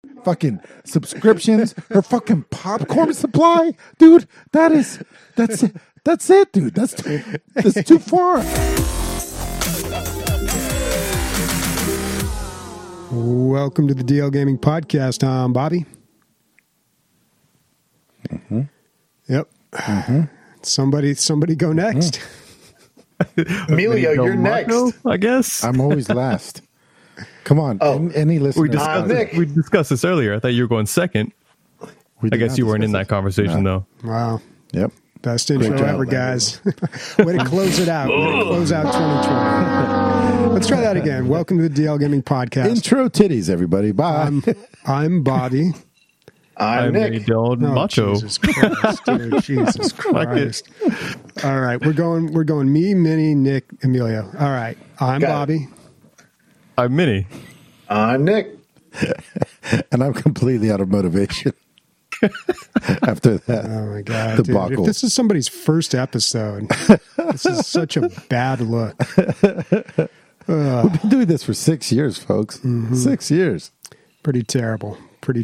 fucking subscriptions, her fucking popcorn supply, dude. That's it, dude. That's too far. Welcome to the DL Gaming Podcast. I'm Bobby. Mm-hmm. Yep. Mm-hmm. Somebody go next. Emilio, you're next. I guess. I'm always last. Come on. Any listener? We discussed this earlier. I thought you were going second. I guess you weren't in that conversation, though. Wow. Yep. Best intro ever, guys. Way to close it out. Way to close out 2020. Let's try that again. Welcome to the DL Gaming Podcast. Intro titties, everybody. Bye. I'm Bobby. I'm Nick. Macho. Jesus Christ, dude. Jesus Christ. All right. We're going me, Minnie, Nick, Emilio. All right. I'm Bobby. I'm Minnie. I'm Nick. And I'm completely out of motivation. After that, oh my god, dude, if this is somebody's first episode, this is such a bad look. We've been doing this for 6 years, folks. Mm-hmm. 6 years. Pretty terrible.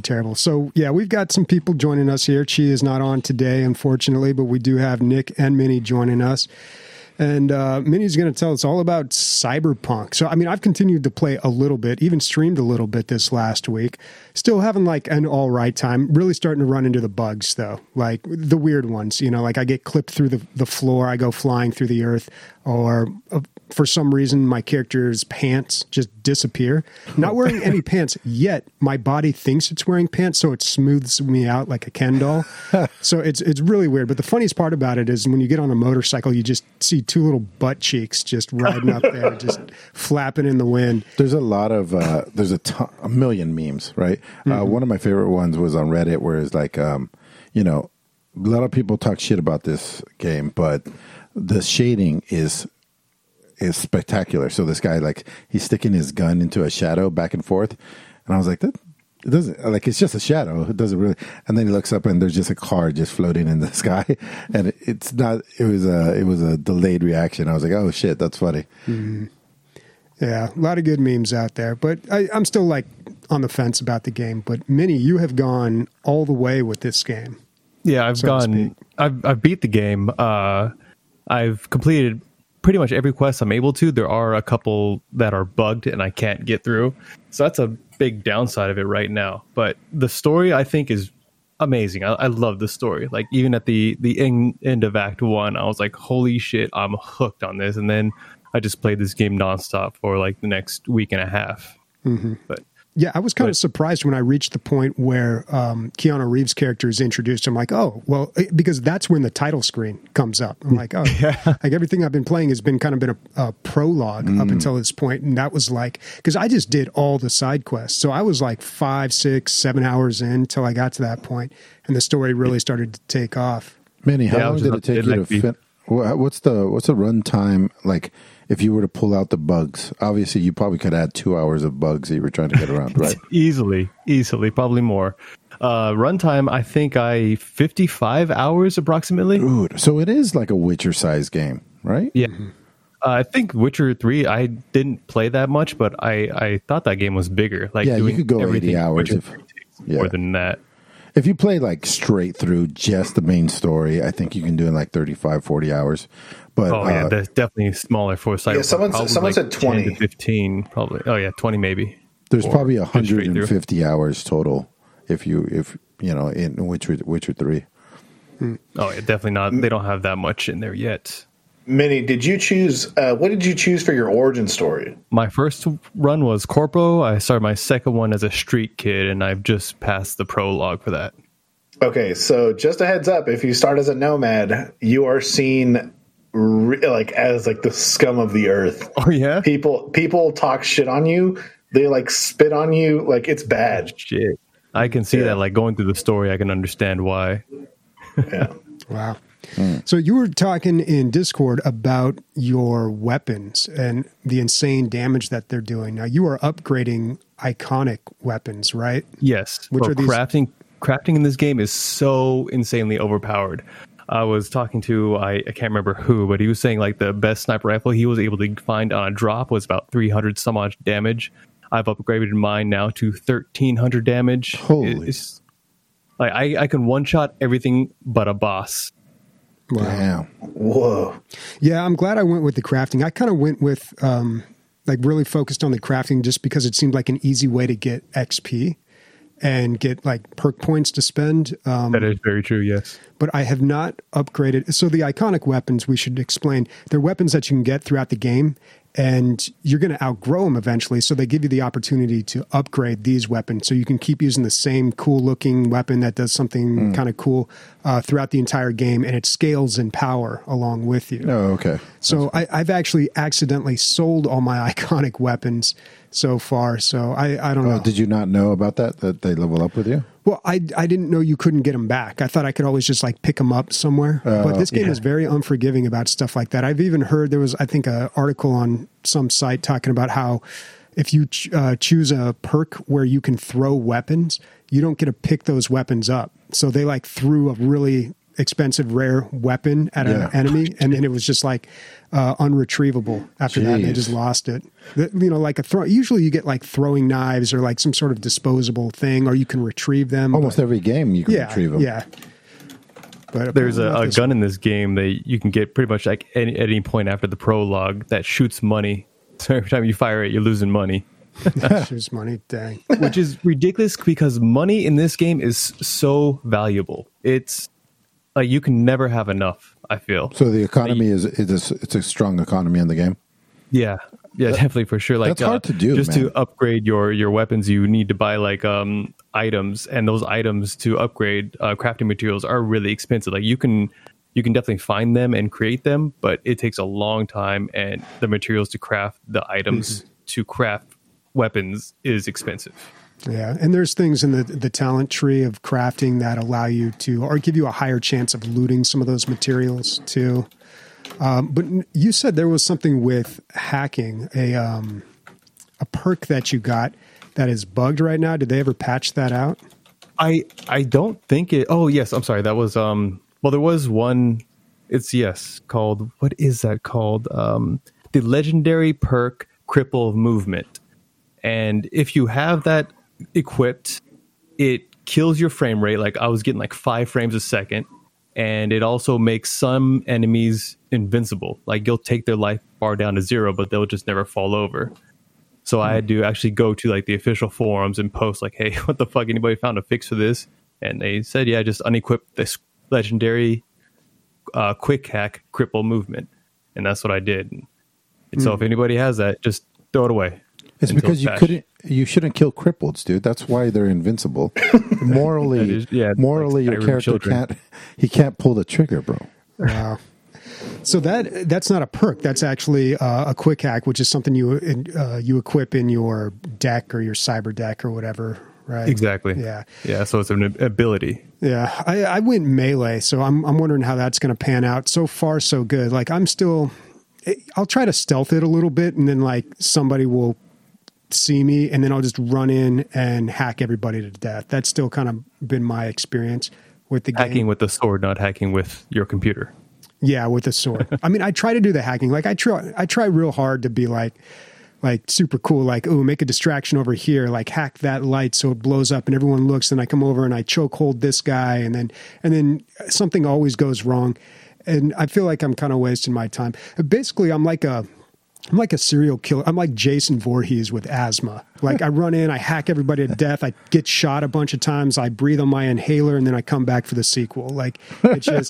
So yeah, we've got some people joining us here. Chi is not on today, unfortunately, but we do have Nick and Minnie joining us. And Minnie's going to tell us all about Cyberpunk. So, I mean, I've continued to play a little bit, even streamed a little bit this last week. Still having like an all right time. Really starting to run into the bugs, though. Like the weird ones, you know, like I get clipped through the floor. I go flying through the earth. Or for some reason, my character's pants just disappear. Not wearing any pants yet. My body thinks it's wearing pants, so it smooths me out like a Ken doll. So it's really weird. But the funniest part about it is when you get on a motorcycle, you just see two little butt cheeks just riding up there, just flapping in the wind. There's a lot of there's a million memes, right? Mm-hmm. One of my favorite ones was on Reddit, where it's like, you know, a lot of people talk shit about this game, but the shading is spectacular. So this guy, like, he's sticking his gun into a shadow back and forth, and I was like, that it doesn't, like, it's just a shadow. It doesn't really. And then he looks up, and there's just a car just floating in the sky, and it's not. It was a delayed reaction. I was like, oh shit, that's funny. Mm-hmm. Yeah, a lot of good memes out there, but I'm still like on the fence about the game. But Minnie, you have gone all the way with this game. Yeah, I've beat the game. I've completed pretty much every quest I'm able to. There are a couple that are bugged and I can't get through. So that's a big downside of it right now. But the story, I think, is amazing. I love the story. Like, even at the end of Act 1, I was like, holy shit, I'm hooked on this. And then I just played this game nonstop for like the next week and a half. Mm-hmm. But yeah, I was kind of surprised when I reached the point where Keanu Reeves' character is introduced. I'm like, oh, well, because that's when the title screen comes up. I'm like, oh, yeah. Like everything I've been playing has been a prologue up until this point. And that was like, because I just did all the side quests. So I was like 5, 6, 7 hours in until I got to that point, and the story really started to take off. Manny, how long did it take you to what's the run time like? If you were to pull out the bugs, obviously you probably could add 2 hours of bugs that you were trying to get around, right? Easily, probably more. Runtime, I think 55 hours approximately. Dude, so it is like a Witcher-sized game, right? Yeah. Mm-hmm. I think Witcher 3, I didn't play that much, but I thought that game was bigger. Like, yeah, you could go 80 hours. More than that. If you play like straight through just the main story, I think you can do in like 35, 40 hours. But, that's definitely smaller for Cyberpunk. Yeah, someone said 20 to 15, probably. Oh yeah, 20 maybe. There's probably 150 hours total if you know in Witcher 3. Oh, yeah, definitely not. They don't have that much in there yet. Minnie, did you choose? What did you choose for your origin story? My first run was Corpo. I started my second one as a street kid, and I've just passed the prologue for that. Okay, so just a heads up: if you start as a nomad, you are seen as the scum of the earth. Oh yeah, people talk shit on you. They like spit on you. Like, it's bad. Shit, I can see that. Like, going through the story, I can understand why. Yeah. Wow. So you were talking in Discord about your weapons and the insane damage that they're doing. Now, you are upgrading iconic weapons, right? Yes. Which are these? Crafting in this game is so insanely overpowered. I was talking to, I can't remember who, but he was saying like the best sniper rifle he was able to find on a drop was about 300 some odd damage. I've upgraded mine now to 1,300 damage. Holy. Like I can one-shot everything but a boss. Wow. Damn. Whoa. Yeah, I'm glad I went with the crafting. I kind of went with like really focused on the crafting just because it seemed like an easy way to get XP and get like perk points to spend. That is very true, yes. But I have not upgraded. So the iconic weapons, we should explain, they're weapons that you can get throughout the game, and you're going to outgrow them eventually. So they give you the opportunity to upgrade these weapons. So you can keep using the same cool looking weapon that does something kind of cool throughout the entire game, and it scales in power along with you. Oh, okay. So I've actually accidentally sold all my iconic weapons so far. So I don't know. Did you not know about that they level up with you? Well, I didn't know you couldn't get them back. I thought I could always just like pick them up somewhere. But this game is very unforgiving about stuff like that. I've even heard there was, I think, an article on some site talking about how if you choose a perk where you can throw weapons, you don't get to pick those weapons up. So they like threw a really expensive rare weapon at an enemy, and then it was just like unretrievable after that. They just lost it. You know, like usually you get like throwing knives or like some sort of disposable thing, or you can retrieve them. Almost every game you can retrieve them. Yeah. But there's a gun in this game that you can get pretty much like at any point after the prologue that shoots money. So every time you fire it, you're losing money. Shoots money, dang. Which is ridiculous because money in this game is so valuable. It's like you can never have enough, I feel. So the economy it's a strong economy in the game. Yeah, definitely for sure. Like that's hard to do. Just man. to upgrade your weapons, you need to buy like items, and those items to upgrade crafting materials are really expensive. Like you can definitely find them and create them, but it takes a long time, and the materials to craft the items to craft weapons is expensive. Yeah, and there's things in the talent tree of crafting that allow you to, or give you a higher chance of looting some of those materials too. But you said there was something with hacking, a perk that you got that is bugged right now. Did they ever patch that out? I don't think it. Oh yes, I'm sorry. That was well, there was one. It's called, what is that called? The legendary perk Cripple Movement, and if you have that equipped, it kills your frame rate. Like I was getting like 5 frames a second, and it also makes some enemies invincible. Like you'll take their life bar down to 0, but they'll just never fall over. So I had to actually go to like the official forums and post like, hey, what the fuck, anybody found a fix for this? And they said, yeah, just unequip this legendary quick hack Cripple Movement. And that's what I did. And so if anybody has that, just throw it away. It's because you shouldn't kill cripples, dude. That's why they're invincible. Morally, like your character can't pull the trigger, bro. Wow. So that's not a perk. That's actually a quick hack, which is something you equip in your deck or your cyber deck or whatever, right? Exactly. Yeah. So it's an ability. Yeah. I went melee, so I'm wondering how that's going to pan out. So far, so good. Like I'll try to stealth it a little bit, and then like somebody will see me, and then I'll just run in and hack everybody to death. That's still kind of been my experience with the game. Hacking with the sword, not hacking with your computer. Yeah, with a sword. I mean, I try to do the hacking. Like I try real hard to be like super cool. Like, oh, make a distraction over here. Like hack that light so it blows up and everyone looks. Then I come over and I choke hold this guy, and then something always goes wrong, and I feel like I'm kind of wasting my time. Basically, I'm like a serial killer. I'm like Jason Voorhees with asthma. Like I run in, I hack everybody to death. I get shot a bunch of times. I breathe on my inhaler, and then I come back for the sequel. Like it's just,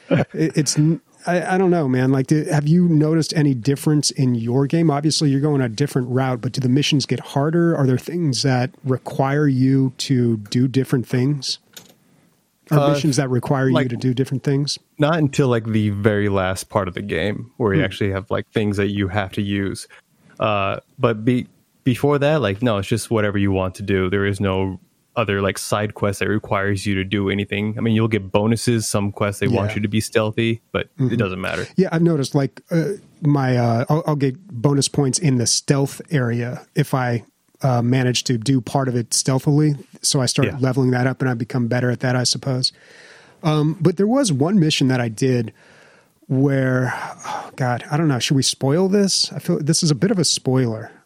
I don't know, man. Like, have you noticed any difference in your game? Obviously, you're going a different route, but do the missions get harder? Are there things that require you to do different things? Or missions that require you to do different things? Not until like the very last part of the game where you actually have like things that you have to use. But before that, like, no, it's just whatever you want to do. There is no other like side quest that requires you to do anything. I mean, you'll get bonuses. Some quests, they want you to be stealthy, but it doesn't matter. Yeah, I've noticed like I'll get bonus points in the stealth area if I manage to do part of it stealthily. So I start leveling that up, and I become better at that, I suppose. But there was one mission that I did where, oh God, I don't know. Should we spoil this? I feel this is a bit of a spoiler.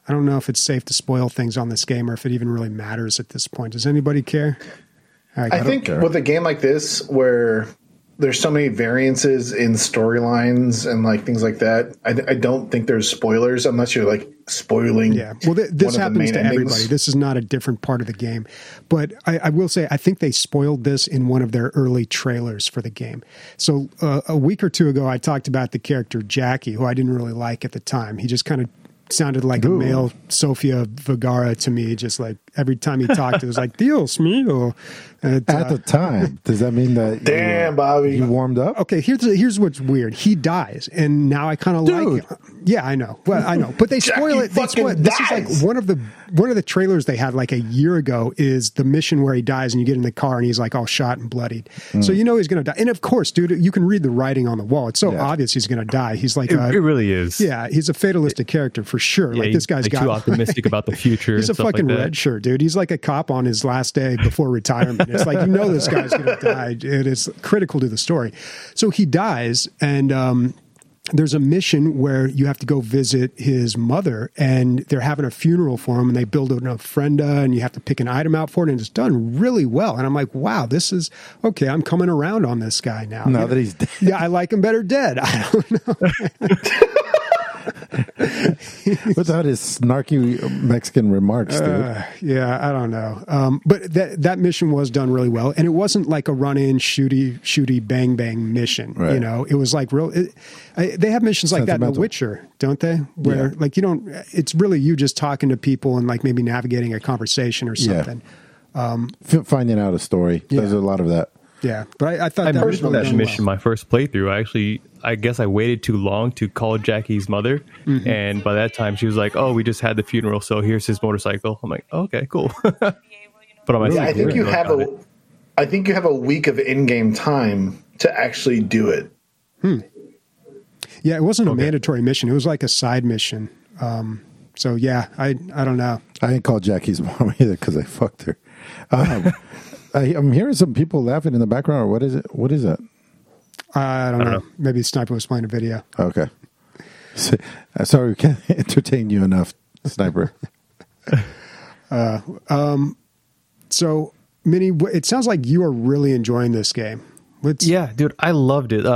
I don't know if it's safe to spoil things on this game or if it even really matters at this point. Does anybody care? I think with a game like this where there's so many variances in storylines and like things like that, I don't think there's spoilers unless you're like spoiling. Yeah, well, this happens to everybody. This is not a different part of the game. But I will say, I think they spoiled this in one of their early trailers for the game. So a week or two ago, I talked about the character Jackie, who I didn't really like at the time. He just kind of sounded like a male Sofia Vergara to me. Just like every time he talked, it was like Dios mío. At the time, does that mean that Bobby, you warmed up? Okay, here's what's weird. He dies, and now I kind of like him. Yeah, I know. Well, I know, but they spoil it. This is like one of the trailers they had like a year ago. Is the mission where he dies, and you get in the car, and he's like all shot and bloodied. So you know he's going to die. And of course, dude, you can read the writing on the wall. It's so obvious he's going to die. He's like it really is. Yeah, he's a fatalistic character for sure. Yeah, like this guy's too optimistic about the future. He's a fucking red shirt, dude. He's like a cop on his last day before retirement. It's like, you know, this guy's going to die. It is critical to the story. So he dies, and there's a mission where you have to go visit his mother, and they're having a funeral for him, and they build an ofrenda, and you have to pick an item out for it, and it's done really well. And I'm like, wow, this is okay. I'm coming around on this guy now. Now that he's dead. Yeah, I like him better dead. I don't know. Without his snarky Mexican remarks, dude. Yeah, I don't know. But that mission was done really well, and it wasn't like a run-in, shooty, bang, bang mission. Right. You know, it was like real. They have missions like that in The Witcher, don't they? Where like you don't. It's really you just talking to people and like maybe navigating a conversation or something. Finding out a story. There's a lot of that. Yeah, but I thought that was really that mission my first playthrough. I guess I waited too long to call Jackie's mother, and by that time she was like, "Oh, we just had the funeral, so here's his motorcycle." I'm like, oh, "Okay, cool." But I think you have a week of in-game time to actually do it. Yeah, it wasn't a mandatory mission; it was like a side mission. So yeah, I don't know. I didn't call Jackie's mom either because I fucked her. I'm hearing some people laughing in the background. Or what is it? What is that? I don't know. Maybe Sniper was playing a video. Okay. Sorry, we can't entertain you enough, Sniper. So, Minnie, it sounds like you are really enjoying this game. Yeah, dude, I loved it.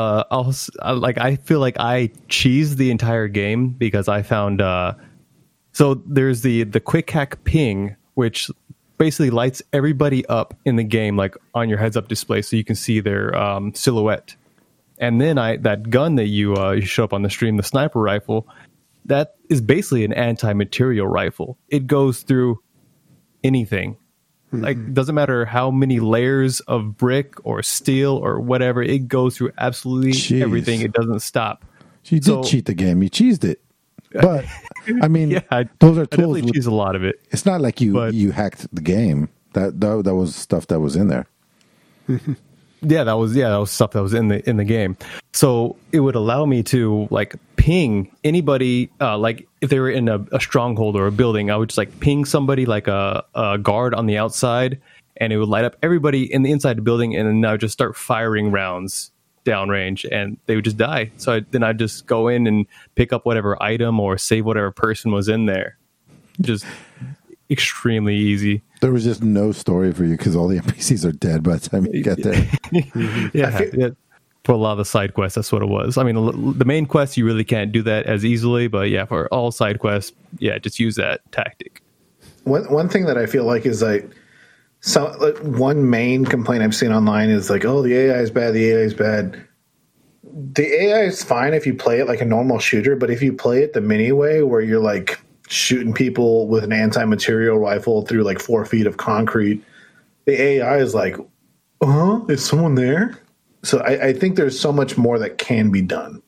I feel like I cheesed the entire game because I found. So there's the quick hack ping, which basically lights everybody up in the game, like on your heads up display, so you can see their silhouette. And then that gun that you show up on the stream, the sniper rifle, that is basically an anti-material rifle. It goes through anything. Like, doesn't matter how many layers of brick or steel or whatever, it goes through absolutely everything. It doesn't stop. You did cheat the game. You cheesed it. But I mean, those are tools. I definitely cheese a lot of it. It's not like you hacked the game. That was stuff that was in there. Yeah, that was stuff that was in the game. So it would allow me to like ping anybody, like if they were in a stronghold or a building, I would just like ping somebody like a guard on the outside, and it would light up everybody in the inside the building, and then I would just start firing rounds downrange, and they would just die. So then I'd just go in and pick up whatever item or save whatever person was in there. Just extremely easy. There was just no story for you because all the NPCs are dead by the time you get there. Yeah. For a lot of the side quests, that's what it was. I mean, the main quest, you really can't do that as easily, but yeah, for all side quests, just use that tactic. One thing that I feel like is like, one main complaint I've seen online is like, oh, the AI is bad, the AI is bad. The AI is fine if you play it like a normal shooter, but if you play it the mini way where you're like shooting people with an anti-material rifle through like 4 feet of concrete, the AI is like, is someone there? So I think there's so much more that can be done.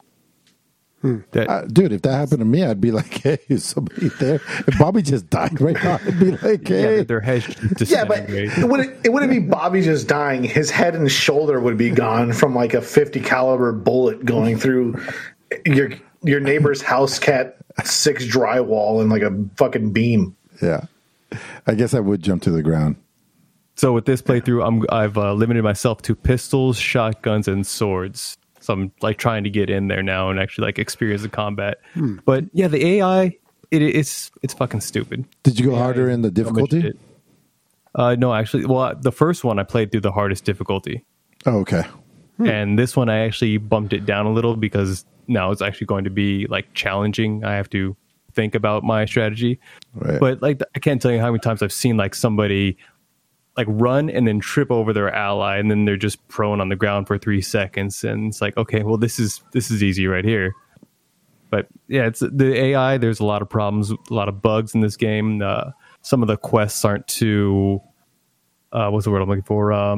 Dude, if that happened to me, I'd be like, hey, is somebody there? If Bobby just died right now, I'd be like, hey. Yeah, their head but it wouldn't be Bobby just dying. His head and shoulder would be gone from like a 50 caliber bullet going through your neighbor's house cat 6 drywall and like a fucking beam. Yeah. I guess I would jump to the ground. So with this playthrough, I've limited myself to pistols, shotguns, and swords. So I'm like trying to get in there now and actually like experience the combat. But yeah, the AI, it's fucking stupid. Did you go harder in the difficulty? No, actually, well, the first one I played through the hardest difficulty. Oh, okay. And this one I actually bumped it down a little because now it's actually going to be like challenging. I have to think about my strategy. Right. But like I can't tell you how many times I've seen like somebody like run and then trip over their ally and then they're just prone on the ground for 3 seconds, and it's like, okay, well this is easy right here. But yeah, it's the AI, there's a lot of problems, a lot of bugs in this game. Some of the quests aren't too what's the word I'm looking for?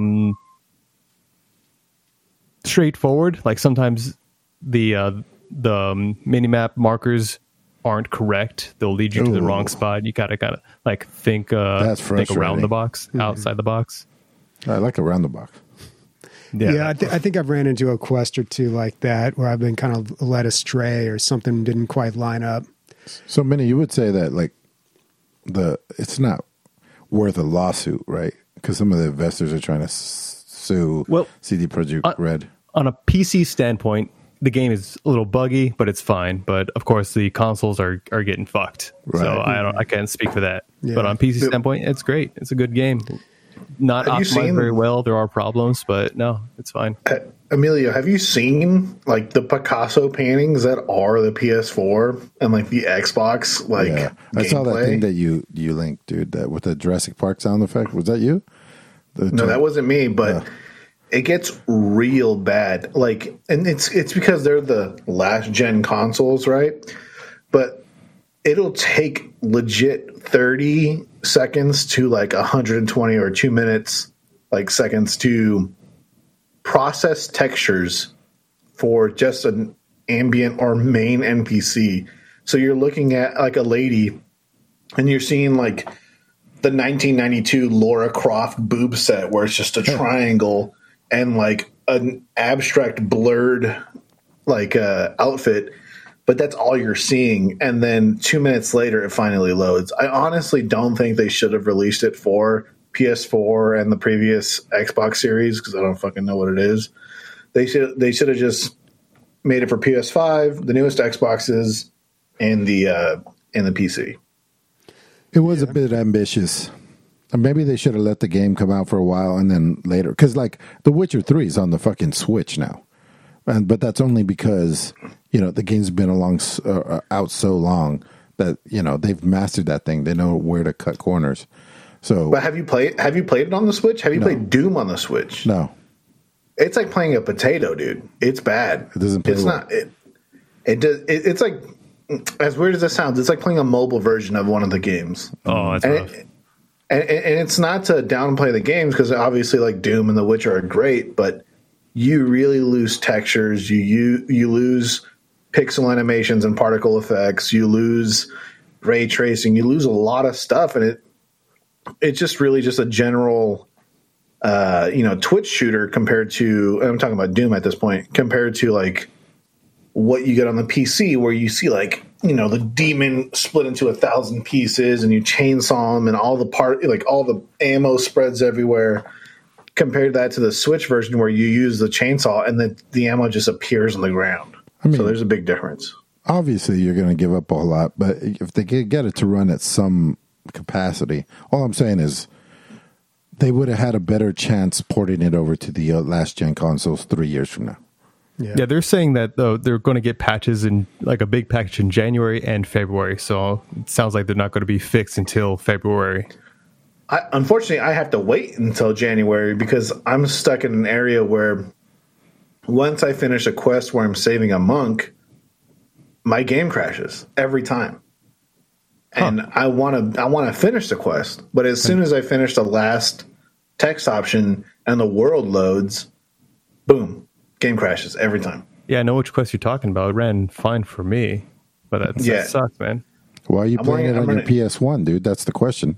Straightforward. Like sometimes the minimap markers aren't correct. They'll lead you to the wrong spot. You gotta kind of like think around the box, outside the box. I like around the box. Yeah, I think I've ran into a quest or two like that where I've been kind of led astray or something didn't quite line up. So, Minnie, you would say that like it's not worth a lawsuit, right? Because some of the investors are trying to sue CD Projekt Red. On a PC standpoint, the game is a little buggy, but it's fine. But of course, the consoles are getting fucked. Right. So I can't speak for that. Yeah. But on PC standpoint, it's great. It's a good game. Not optimized very well. There are problems, but no, it's fine. Emilio, have you seen like the Picasso paintings that are the PS4 and like the Xbox? Like, yeah. I saw that thing that you linked, dude. That with the Jurassic Park sound effect. Was that you? No, that wasn't me. But it gets real bad. Like, and it's because they're the last gen consoles, right? But it'll take legit 30 seconds to like 120 or 2 minutes, like seconds to process textures for just an ambient or main NPC. So you're looking at like a lady and you're seeing like the 1992 Laura Croft boob set where it's just a triangle and like an abstract blurred like outfit, but that's all you're seeing. And then 2 minutes later, it finally loads. I honestly don't think they should have released it for PS4 and the previous Xbox series because I don't fucking know what it is. They should have just made it for PS5, the newest Xboxes, and the PC. It was a bit ambitious. Maybe they should have let the game come out for a while and then later, because like The Witcher 3 is on the fucking Switch now, but that's only because the game's been out so long that they've mastered that thing. They know where to cut corners. So, but have you played it on the Switch? Have you played Doom on the Switch? No. It's like playing a potato, dude. It's bad. It doesn't play It's well. not. It's like, as weird as it sounds, it's like playing a mobile version of one of the games. Oh, that's rough. And it's not to downplay the games because obviously like Doom and The Witcher are great, but you really lose textures. You lose pixel animations and particle effects. You lose ray tracing. You lose a lot of stuff, and it's just really just a general Twitch shooter compared to, and I'm talking about Doom at this point, compared to like what you get on the PC where you see like, the demon split into 1,000 pieces and you chainsaw them and all the ammo spreads everywhere. Compared that to the Switch version where you use the chainsaw and then the ammo just appears on the ground. So there's a big difference. Obviously you're going to give up a whole lot, but if they could get it to run at some capacity, all I'm saying is they would have had a better chance porting it over to the last gen consoles 3 years from now. Yeah, they're saying that they're going to get patches in like a big package in January and February. So it sounds like they're not going to be fixed until February. Unfortunately, I have to wait until January because I'm stuck in an area where once I finish a quest where I'm saving a monk, my game crashes every time. And I want to finish the quest, but as soon as I finish the last text option and the world loads, boom. Game crashes every time. Yeah, I know which quest you're talking about. It ran fine for me, but that sucks, man. Why are you playing it on your PS1, dude? That's the question.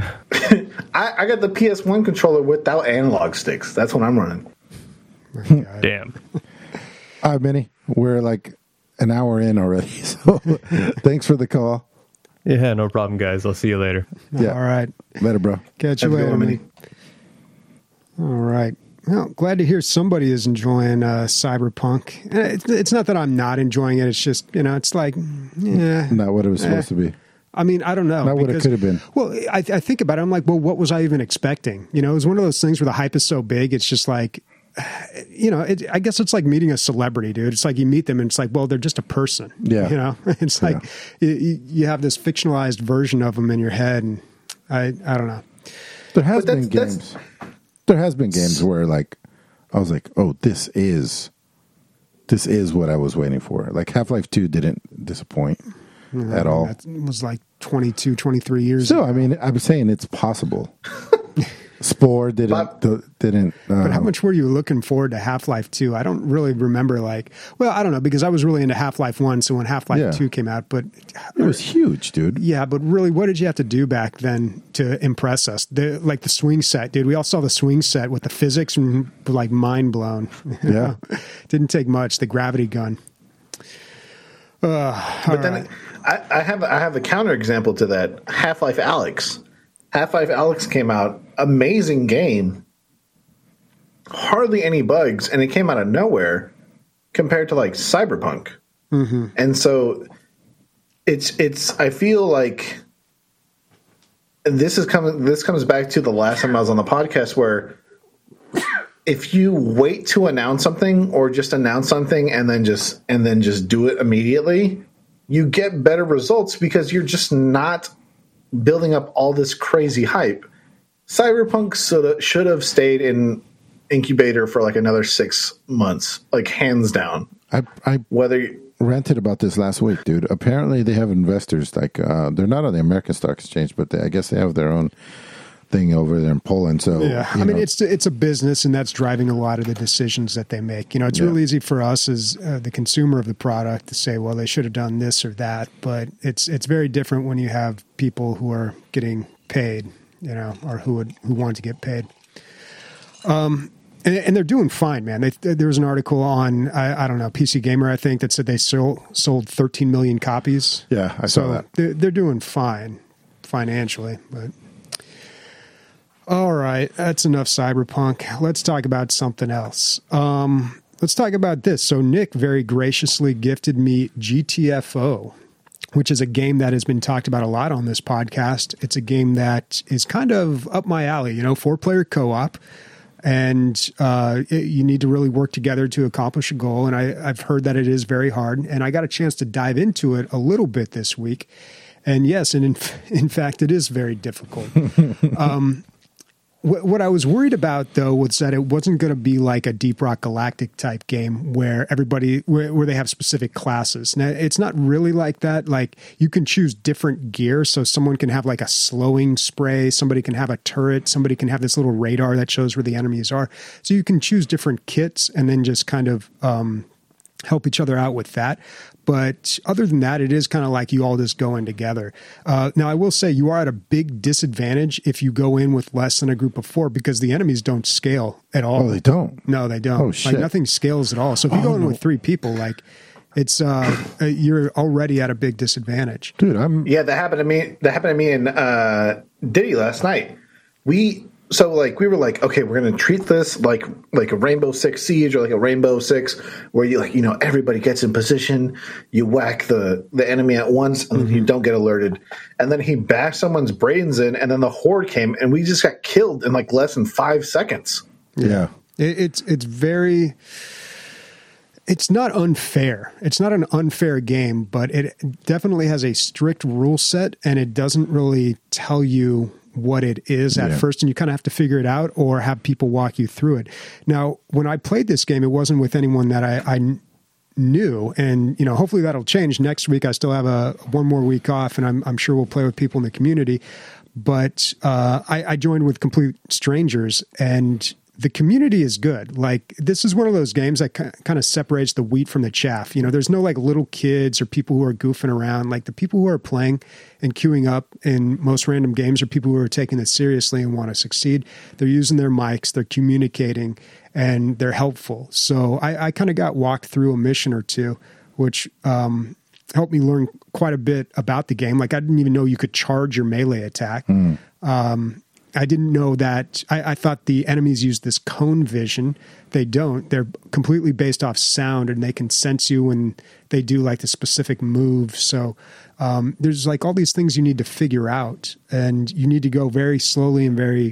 I got the PS1 controller without analog sticks. That's what I'm running. Damn. All right, Minnie. We're like an hour in already, so thanks for the call. Yeah, no problem, guys. I'll see you later. Yeah. All right. Later, bro. Catch you later, Minnie. All right. Well, glad to hear somebody is enjoying Cyberpunk. And it's not that I'm not enjoying it. It's just, it's like, Not what it was supposed to be. I mean, I don't know. Not what it could have been. Well, I think about it. I'm like, well, what was I even expecting? It was one of those things where the hype is so big. It's just like, I guess it's like meeting a celebrity, dude. It's like you meet them and it's like, well, they're just a person. Yeah. It's like you have this fictionalized version of them in your head. And I don't know. There has been games. There has been games where like I was like, oh, this is what I was waiting for. Like Half-Life 2 didn't disappoint at all. That was like 22, 23 years So, ago. I mean, I'm saying it's possible. Spore didn't. But how much were you looking forward to Half-Life 2? I don't really remember I don't know, because I was really into Half-Life 1, so when Half-Life 2 came out, but it was huge, dude. yeah, but really, what did you have to do back then to impress us? The swing set, dude. We all saw the swing set with the physics and like mind blown. Yeah. Didn't take much. The gravity gun. But then I have a counterexample to that. Half-Life Alyx. Half-Life Alyx came out, amazing game, hardly any bugs, and it came out of nowhere compared to like Cyberpunk. Mm-hmm. And so it's I feel like this comes back to the last time I was on the podcast, where if you wait to announce something or just announce something and then just do it immediately, you get better results because you're just not building up all this crazy hype. Cyberpunk should have stayed in incubator for like another 6 months, like hands down. I ranted about this last week, dude. Apparently they have investors, like they're not on the American Stock Exchange, but I guess they have their own thing over there in Poland. So yeah, I mean, it's a business, and that's driving a lot of the decisions that they make. It's real easy for us as the consumer of the product to say, well, they should have done this or that, but it's very different when you have people who are getting paid, or who want to get paid. And they're doing fine, man. There was an article on I don't know, PC Gamer, I think, that said they sold 13 million copies. Yeah, I saw that. They're doing fine financially, but. All right, that's enough Cyberpunk. Let's talk about something else. Let's talk about this. So Nick very graciously gifted me GTFO, which is a game that has been talked about a lot on this podcast. It's a game that is kind of up my alley, 4-player co-op, and you need to really work together to accomplish a goal. And I've heard that it is very hard, and I got a chance to dive into it a little bit this week. And yes, and in fact, it is very difficult. What I was worried about, though, was that it wasn't going to be like a Deep Rock Galactic type game where where they have specific classes. Now, it's not really like that. Like, you can choose different gear, so someone can have like a slowing spray, somebody can have a turret, somebody can have this little radar that shows where the enemies are. So you can choose different kits and then just kind of help each other out with that. But other than that, it is kind of like you all just go in together. Now, I will say you are at a big disadvantage if you go in with less than a group of 4, because the enemies don't scale at all. Oh, they don't? No, they don't. Oh, shit. Like, nothing scales at all. So if you go in with 3 people, like, it's you're already at a big disadvantage. Dude, that happened to me. That happened to me in Diddy last night. We were like, okay, we're gonna treat this like a Rainbow Six Siege or like a Rainbow Six, where you everybody gets in position, you whack the enemy at once, and you don't get alerted. And then he bashed someone's brains in, and then the horde came, and we just got killed in like less than 5 seconds. Yeah, it's very. It's not unfair. It's not an unfair game, but it definitely has a strict rule set, and it doesn't really tell you what it is at first, and you kind of have to figure it out or have people walk you through it. Now, when I played this game, it wasn't with anyone that I knew, and hopefully that'll change next week. I still have one more week off, and I'm sure we'll play with people in the community. But I joined with complete strangers, and the community is good. Like, this is one of those games that kind of separates the wheat from the chaff. There's no like little kids or people who are goofing around. Like, the people who are playing and queuing up in most random games are people who are taking this seriously and want to succeed. They're using their mics, they're communicating, and they're helpful. So I kind of got walked through a mission or two, which helped me learn quite a bit about the game. Like, I didn't even know you could charge your melee attack. I didn't know that. I thought the enemies use this cone vision. They don't. They're completely based off sound, and they can sense you when they do like the specific move. So there's like all these things you need to figure out, and you need to go very slowly and very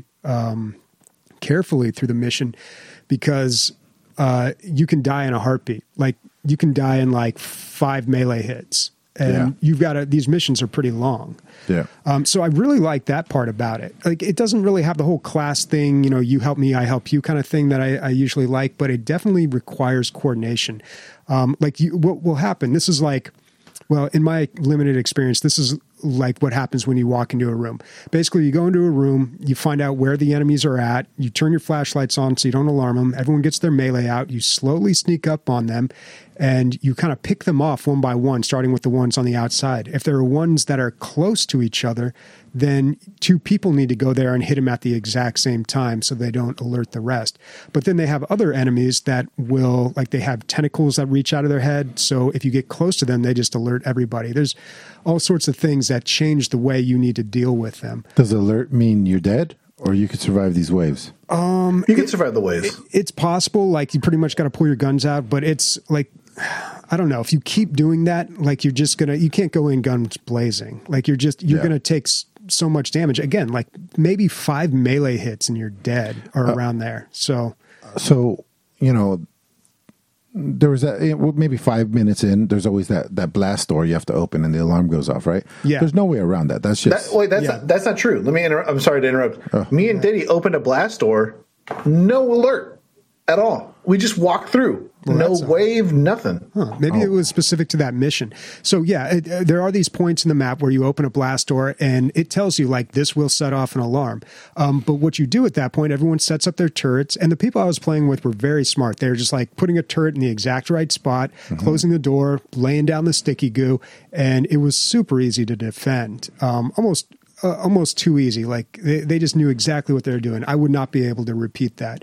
carefully through the mission, because you can die in a heartbeat. Like you can die in like 5 melee hits. And you've got these missions are pretty long. Yeah. So I really like that part about it. Like, it doesn't really have the whole class thing, you know, you help me, I help you kind of thing that I usually like, but it definitely requires coordination. What will happen? This is like, well, in my limited experience, this is like what happens when you walk into a room. Basically, you go into a room, you find out where the enemies are at, you turn your flashlights on so you don't alarm them, everyone gets their melee out, you slowly sneak up on them, and you kind of pick them off one by one, starting with the ones on the outside. If there are ones that are close to each other, then 2 people need to go there and hit them at the exact same time so they don't alert the rest. But then they have other enemies that will, like they have tentacles that reach out of their head. So if you get close to them, they just alert everybody. There's all sorts of things that change the way you need to deal with them. Does alert mean you're dead, or you could survive these waves? You can survive the waves. It's possible. Like, you pretty much got to pull your guns out, but it's like, I don't know. If you keep doing that, like, you're just you can't go in guns blazing. Like, you're going to take so much damage. Again, like maybe 5 melee hits and you're dead, or around there. So, you know, there was maybe 5 minutes in, there's always that blast door you have to open and the alarm goes off, right? Yeah. There's no way around that. That's just... That's not true. Let me interrupt. I'm sorry to interrupt. Me and Diddy opened a blast door. No alert at all. We just walked through. Well, no wave, nothing. Maybe it was specific to that mission. So, there are these points in the map where you open a blast door and it tells you, like, this will set off an alarm. But what you do at that point, everyone sets up their turrets. And the people I was playing with were very smart. They were just, like, putting a turret in the exact right spot, closing the door, laying down the sticky goo. And it was super easy to defend. Almost too easy. Like, they just knew exactly what they were doing. I would not be able to repeat that.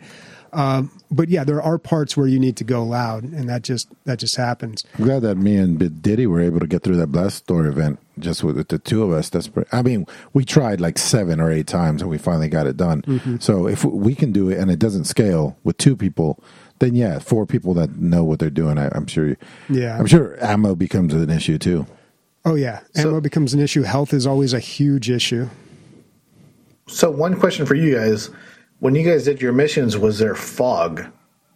But yeah, there are parts where you need to go loud, and that just happens. I'm glad that me and Diddy were able to get through that blast door event just with the 2 of us. I mean, we tried like 7 or 8 times, and we finally got it done. So if we can do it, and it doesn't scale with 2 people, then 4 people that know what they're doing. I'm sure. I'm sure ammo becomes an issue too. Oh yeah, ammo becomes an issue. Health is always a huge issue. So one question for you guys. When you guys did your missions, was there fog?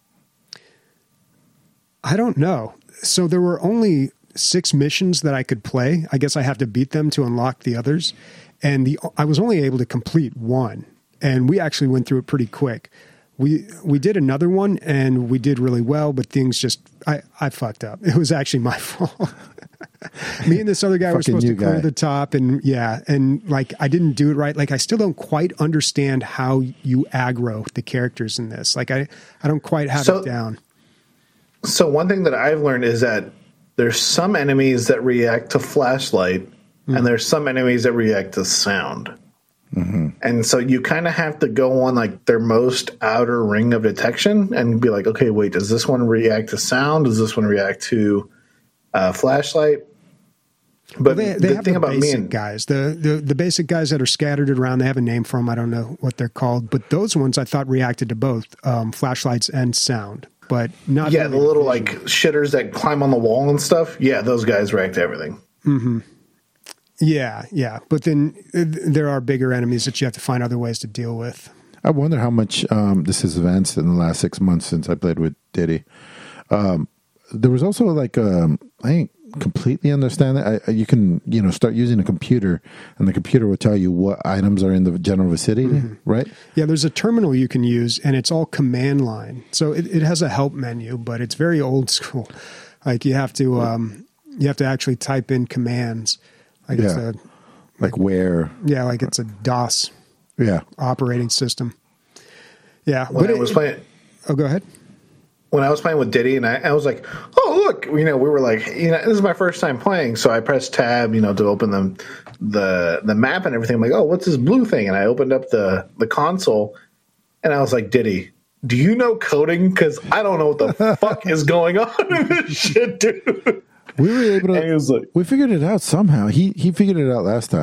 I don't know. So there were only 6 missions that I could play. I guess I have to beat them to unlock the others. And I was only able to complete 1. And we actually went through it pretty quick. We did another one, and we did really well, but things just... I fucked up. It was actually my fault. Me and this other guy were supposed to clear the top, and like, I didn't do it right. Like, I still don't quite understand how you aggro the characters in this. Like, I don't quite have it down. So one thing that I've learned is that there's some enemies that react to flashlight, and there's some enemies that react to sound. And so you kind of have to go on like their most outer ring of detection and be like, okay, wait, does this one react to sound? Does this one react to flashlight? But they have the basic guys, the basic guys that are scattered around. They have a name for them. I don't know what they're called, but those ones I thought reacted to both flashlights and sound, but not. Yeah, the little like shitters that climb on the wall and stuff. Yeah, those guys react to everything. Yeah. But then there are bigger enemies that you have to find other ways to deal with. I wonder how much this has advanced in the last 6 months since I played with Diddy. There was also like, I ain't completely understand it. You can, start using a computer, and the computer will tell you what items are in the general vicinity, right? Yeah, there's a terminal you can use, and it's all command line. So it has a help menu, but it's very old school. Like, you have to actually type in commands. Like, like where? Yeah, like it's a DOS operating system. Yeah. When I was playing... Oh, go ahead. When I was playing with Diddy, and I was like, oh, look, we were like, this is my first time playing. So I pressed tab, to open the map and everything. I'm like, oh, what's this blue thing? And I opened up the console, and I was like, Diddy, do you know coding? Because I don't know what the fuck is going on in this shit, dude. We were able to. We figured it out somehow. He figured it out last time.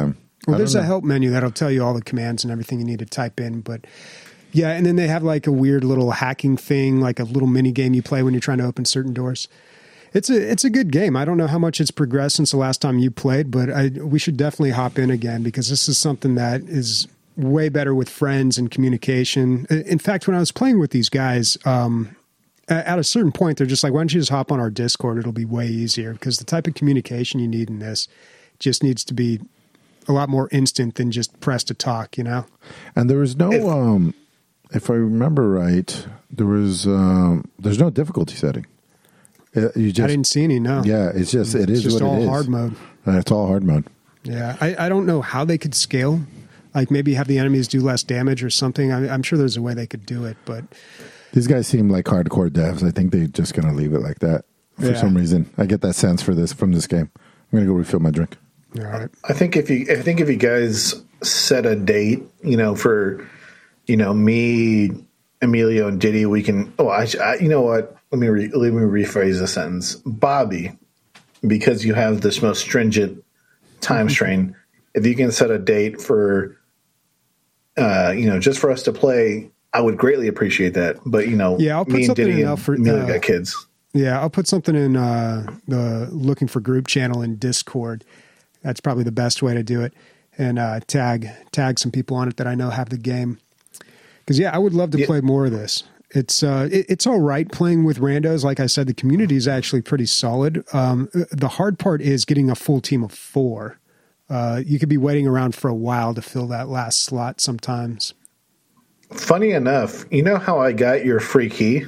Well, there's a help menu that'll tell you all the commands and everything you need to type in. But yeah, and then they have like a weird little hacking thing, like a little mini game you play when you're trying to open certain doors. It's a good game. I don't know how much it's progressed since the last time you played, but we should definitely hop in again because this is something that is way better with friends and communication. In fact, when I was playing with these guys, at a certain point, they're just like, why don't you just hop on our Discord? It'll be way easier because the type of communication you need in this just needs to be a lot more instant than just press to talk, you know? And there was no, if I remember right, there's no difficulty setting. I didn't see any, no. Yeah, it is what it is. Just all hard mode. It's all hard mode. Yeah, I don't know how they could scale. Like maybe have the enemies do less damage or something. I'm sure there's a way they could do it, but... These guys seem like hardcore devs. I think they're just going to leave it like that for some reason. I get that sense from this game. I'm going to go refill my drink. All right. I think if you guys set a date, for, me, Emilio, and Diddy, we can. Oh, you know what? Let me rephrase the sentence. Bobby, because you have this most stringent time strain. If you can set a date for, just for us to play, I would greatly appreciate that. But I'll put me and something Diddy in and for Emilio got kids. Yeah, I'll put something in the looking for group channel in Discord. That's probably the best way to do it, and tag some people on it that I know have the game. Because I would love to play more of this. It's all right playing with randos. Like I said, the community is actually pretty solid. The hard part is getting a full team of 4. You could be waiting around for a while to fill that last slot sometimes. Funny enough, you know how I got your free key?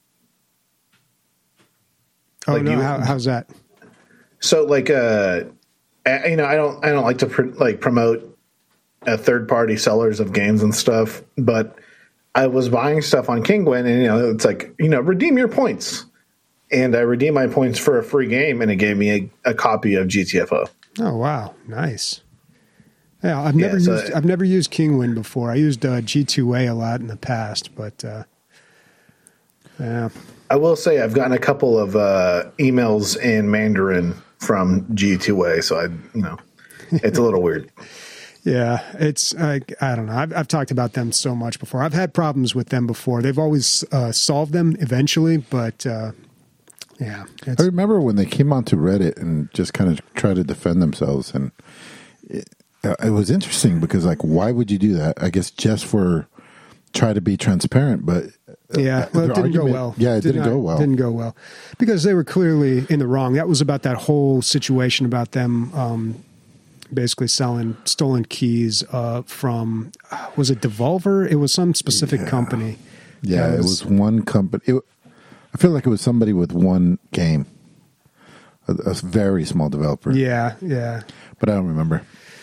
Oh, like no! How's that? So, I don't like to promote third-party sellers of games and stuff, but I was buying stuff on Kinguin, and it's like redeem your points, and I redeemed my points for a free game, and it gave me a copy of GTFO. Oh wow, nice! Yeah, I've never used Kinguin before. I used G2A a lot in the past, but yeah. I will say I've gotten a couple of emails in Mandarin from G2A, so it's a little weird. Yeah, it's I don't know. I've talked about them so much before. I've had problems with them before. They've always solved them eventually, but yeah. I remember when they came onto Reddit and just kind of tried to defend themselves, and it was interesting because why would you do that? I guess just for try to be transparent, but yeah, well, it didn't go well. Yeah, it didn't go well. Didn't go well because they were clearly in the wrong. That was about that whole situation about them basically selling stolen keys from, was it Devolver? It was some specific company. Yeah, it was one company. I feel like it was somebody with one game, a very small developer. Yeah. But I don't remember.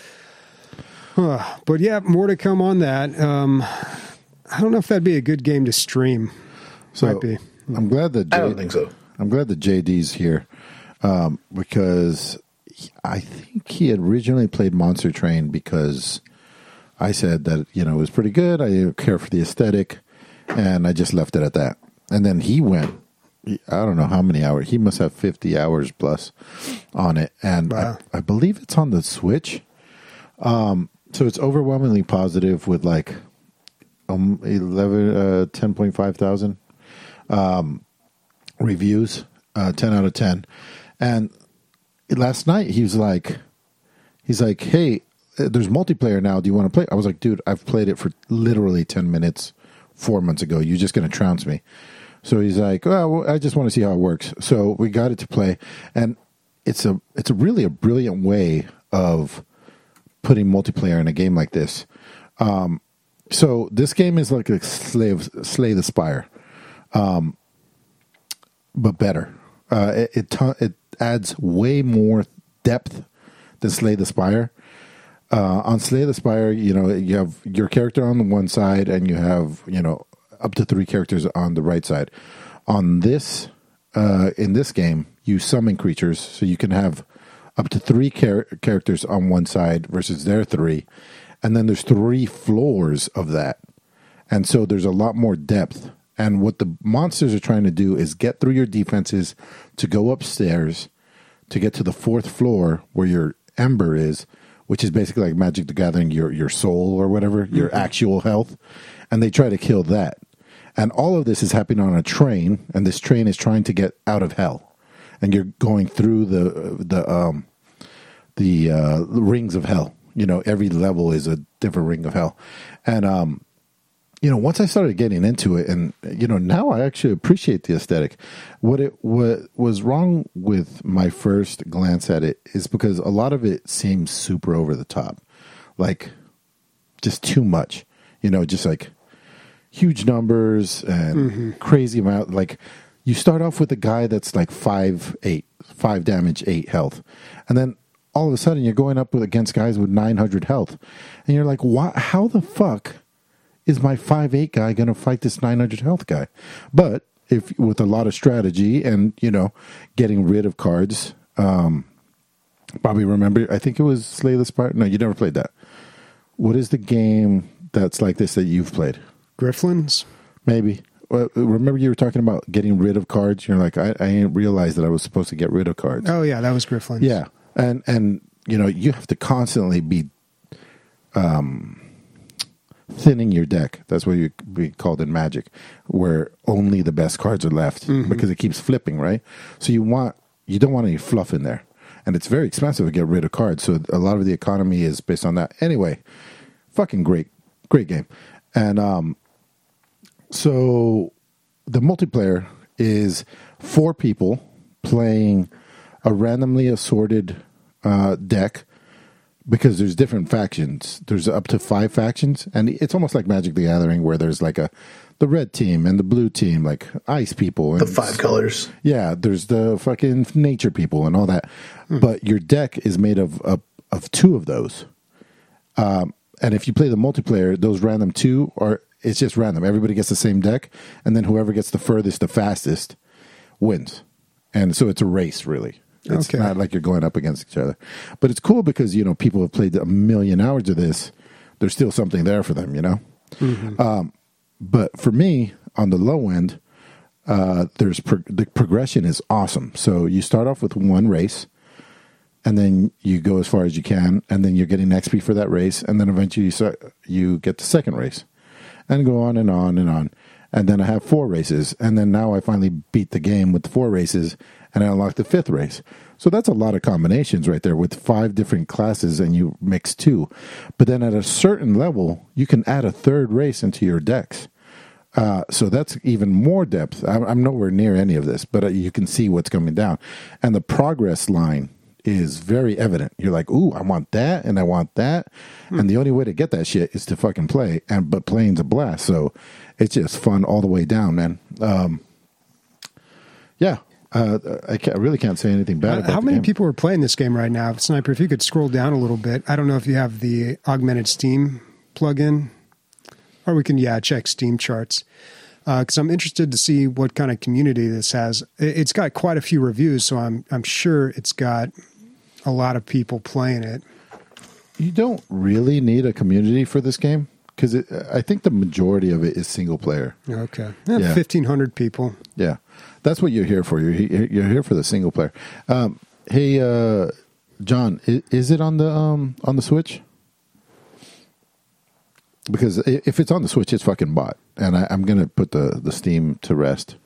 But yeah, more to come on that. I don't know if that'd be a good game to stream. So might be. I'm glad that I don't think so. I'm glad that JD's here because I think he had originally played Monster Train because I said that it was pretty good. I didn't care for the aesthetic, and I just left it at that. And then he went. I don't know how many hours. He must have 50 hours plus on it, and wow. I believe it's on the Switch. So it's overwhelmingly positive with 10.5 thousand reviews, 10 out of 10. And last night he's like, hey, there's multiplayer now. Do you want to play? I was like, dude, I've played it for literally 10 minutes 4 months ago. You're just going to trounce me. So he's like, well, I just want to see how it works. So we got it to play, and it's really a brilliant way of putting multiplayer in a game like this. So this game is like a Slay the Spire, but better. It adds way more depth than Slay the Spire. On Slay the Spire, you have your character on the one side, and you have up to 3 characters on the right side. On this, in this game, you summon creatures, so you can have up to 3 characters on one side versus their 3. And then there's 3 floors of that. And so there's a lot more depth. And what the monsters are trying to do is get through your defenses to go upstairs to get to the 4th floor where your Ember is, which is basically like Magic the Gathering, your soul or whatever, your actual health, and they try to kill that. And all of this is happening on a train, and this train is trying to get out of hell, and you're going through the rings of hell. You know, every level is a different ring of hell, and you know, once I started getting into it, and you know, now I actually appreciate the aesthetic. What was wrong with my first glance at it is because a lot of it seems super over the top, like just too much. You know, just like huge numbers and crazy amount. Like you start off with a guy that's like 5'8", 5 damage, 8 health, and then all of a sudden you're going up against guys with 900 health, and you're like, "What? How the fuck is my 5'8" guy going to fight this 900 health guy?" But if with a lot of strategy and, you know, getting rid of cards, probably remember, I think it was Slay the Spire. No, you never played that. What is the game that's like this that you've played? Grifflins? Maybe. Well, remember you were talking about getting rid of cards? You're like, I didn't realize that I was supposed to get rid of cards. Oh, yeah, that was Grifflins. Yeah. And you know, you have to constantly be thinning your deck. That's what you be called in Magic, where only the best cards are left because it keeps flipping, right? So you don't want any fluff in there, and it's very expensive to get rid of cards. So a lot of the economy is based on that. Anyway, fucking great game, and so the multiplayer is 4 people playing a randomly assorted deck. Because there's different factions. There's up to 5 factions. And it's almost like Magic the Gathering where there's like the red team and the blue team, like ice people. And the 5 colors. Yeah, there's the fucking nature people and all that. But your deck is made of 2 of those. And if you play the multiplayer, those random 2 it's just random. Everybody gets the same deck. And then whoever gets the furthest, the fastest wins. And so it's a race, really. It's not like you're going up against each other. But it's cool because, you know, people have played 1 million hours of this. There's still something there for them, you know? But for me, on the low end, the progression is awesome. So you start off with 1 race, and then you go as far as you can, and then you're getting XP for that race, and then eventually you get the second race, and go on and on and on. And then I have 4 races, and then now I finally beat the game with 4 races, and I unlock the 5th race. So that's a lot of combinations right there with 5 different classes, and you mix 2. But then at a certain level, you can add a 3rd race into your decks. So that's even more depth. I'm nowhere near any of this, but you can see what's coming down. And the progress line is very evident. You're like, ooh, I want that, and I want that. And the only way to get that shit is to fucking play. But playing's a blast. So it's just fun all the way down, man. Yeah. I really can't say anything bad about it. How many people are playing this game right now? Sniper, if you could scroll down a little bit. I don't know if you have the augmented Steam plugin, or we can, check Steam charts. Because I'm interested to see what kind of community this has. It's got quite a few reviews, so I'm sure it's got a lot of people playing it. You don't really need a community for this game, because I think the majority of it is single player. Okay. 1,500 people. Yeah. That's what you're here for. You're here for the single player. Hey, John, is it on the Switch? Because if it's on the Switch, it's fucking bought, and I'm gonna put the Steam to rest.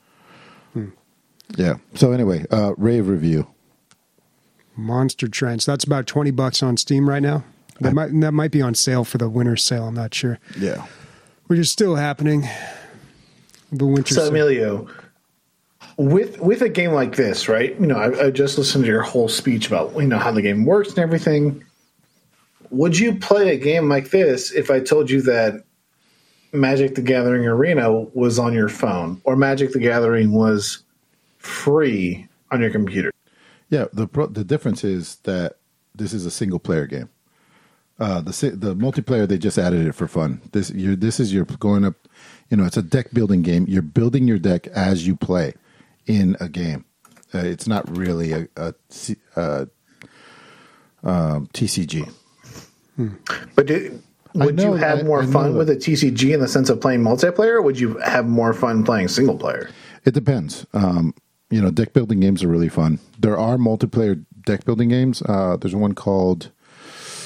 Yeah. So anyway, rave review. Monster Trench. That's about $20 on Steam right now. That might be on sale for the winter sale. I'm not sure. Yeah. Which is still happening. The winter sale. So Emilio, with a game like this, right? You know, I just listened to your whole speech about, you know, how the game works and everything. Would you play a game like this if I told you that Magic the Gathering Arena was on your phone, or Magic the Gathering was free on your computer? Yeah, the difference is that this is a single player game. The multiplayer, they just added it for fun. This is your going up. You know, it's a deck building game. You're building your deck as you play in a game. It's not really a TCG. But would you have more fun with a TCG in the sense of playing multiplayer, or would you have more fun playing single player? It depends. You know, deck building games are really fun. There are multiplayer deck building games. There's one called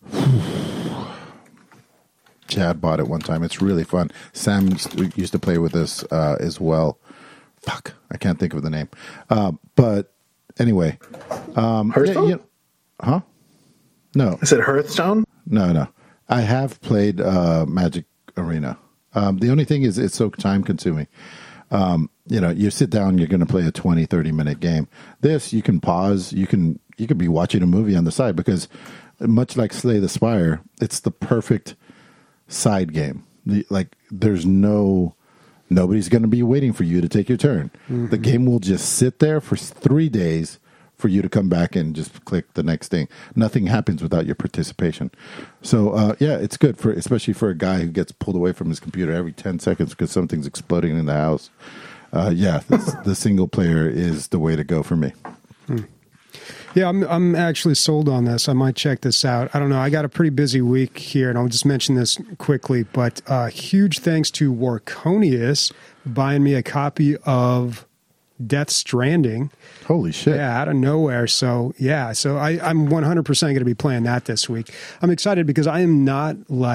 Chad bought it one time. It's really fun. Sam used to play with us as well. Fuck, I can't think of the name. But anyway, Hearthstone? Huh? No, Is it Hearthstone? no. I have played Magic Arena. The only thing is it's so time consuming. You sit down, you're going to play a 20, 30-minute game. This, you can pause. You could be watching a movie on the side because much like Slay the Spire, it's the perfect side game. There's nobody's going to be waiting for you to take your turn. Mm-hmm. The game will just sit there for 3 days for you to come back and just click the next thing. Nothing happens without your participation. So, it's good especially for a guy who gets pulled away from his computer every 10 seconds because something's exploding in the house. The single player is the way to go for me. Yeah, I'm actually sold on this. I might check this out. I don't know. I got a pretty busy week here, and I'll just mention this quickly. But huge thanks to Warconius buying me a copy of Death Stranding. Holy shit. Yeah, out of nowhere. So I'm 100% going to be playing that this week. I'm excited because I am not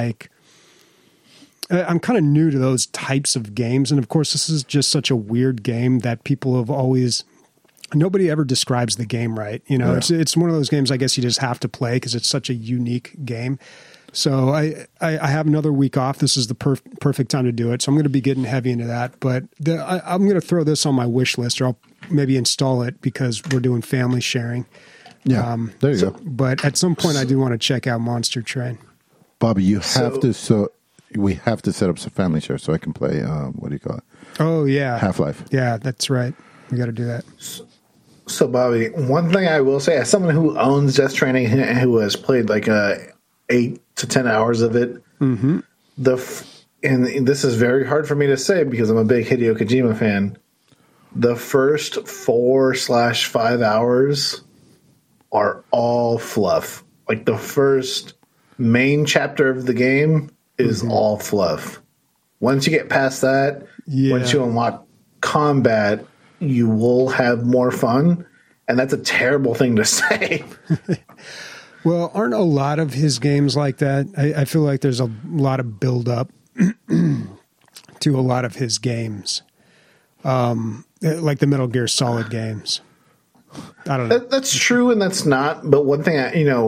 I'm kind of new to those types of games. And of course, this is just such a weird game that people have nobody ever describes the game right. Yeah. It's one of those games I guess you just have to play because it's such a unique game. So I have another week off. This is the perfect time to do it. So I'm going to be getting heavy into that. But I'm going to throw this on my wish list, or I'll maybe install it because we're doing family sharing. Yeah, there you go. But at some point, I do want to check out Monster Train. Bobby, you have to. So we have to set up some family share so I can play. What do you call it? Oh yeah, Half-Life. Yeah, that's right. We got to do that. So, Bobby, one thing I will say, as someone who owns Death Stranding and who has played 8 to 10 hours of it, mm-hmm. And this is very hard for me to say because I'm a big Hideo Kojima fan. The first 4/5 hours are all fluff. Like the first main chapter of the game is mm-hmm. all fluff. Once you get past that, once you unlock combat, you will have more fun. And that's a terrible thing to say. Well, aren't a lot of his games like that? I feel like there's a lot of build up to a lot of his games. Like the Metal Gear Solid games. I don't know. That's true and that's not. But one thing,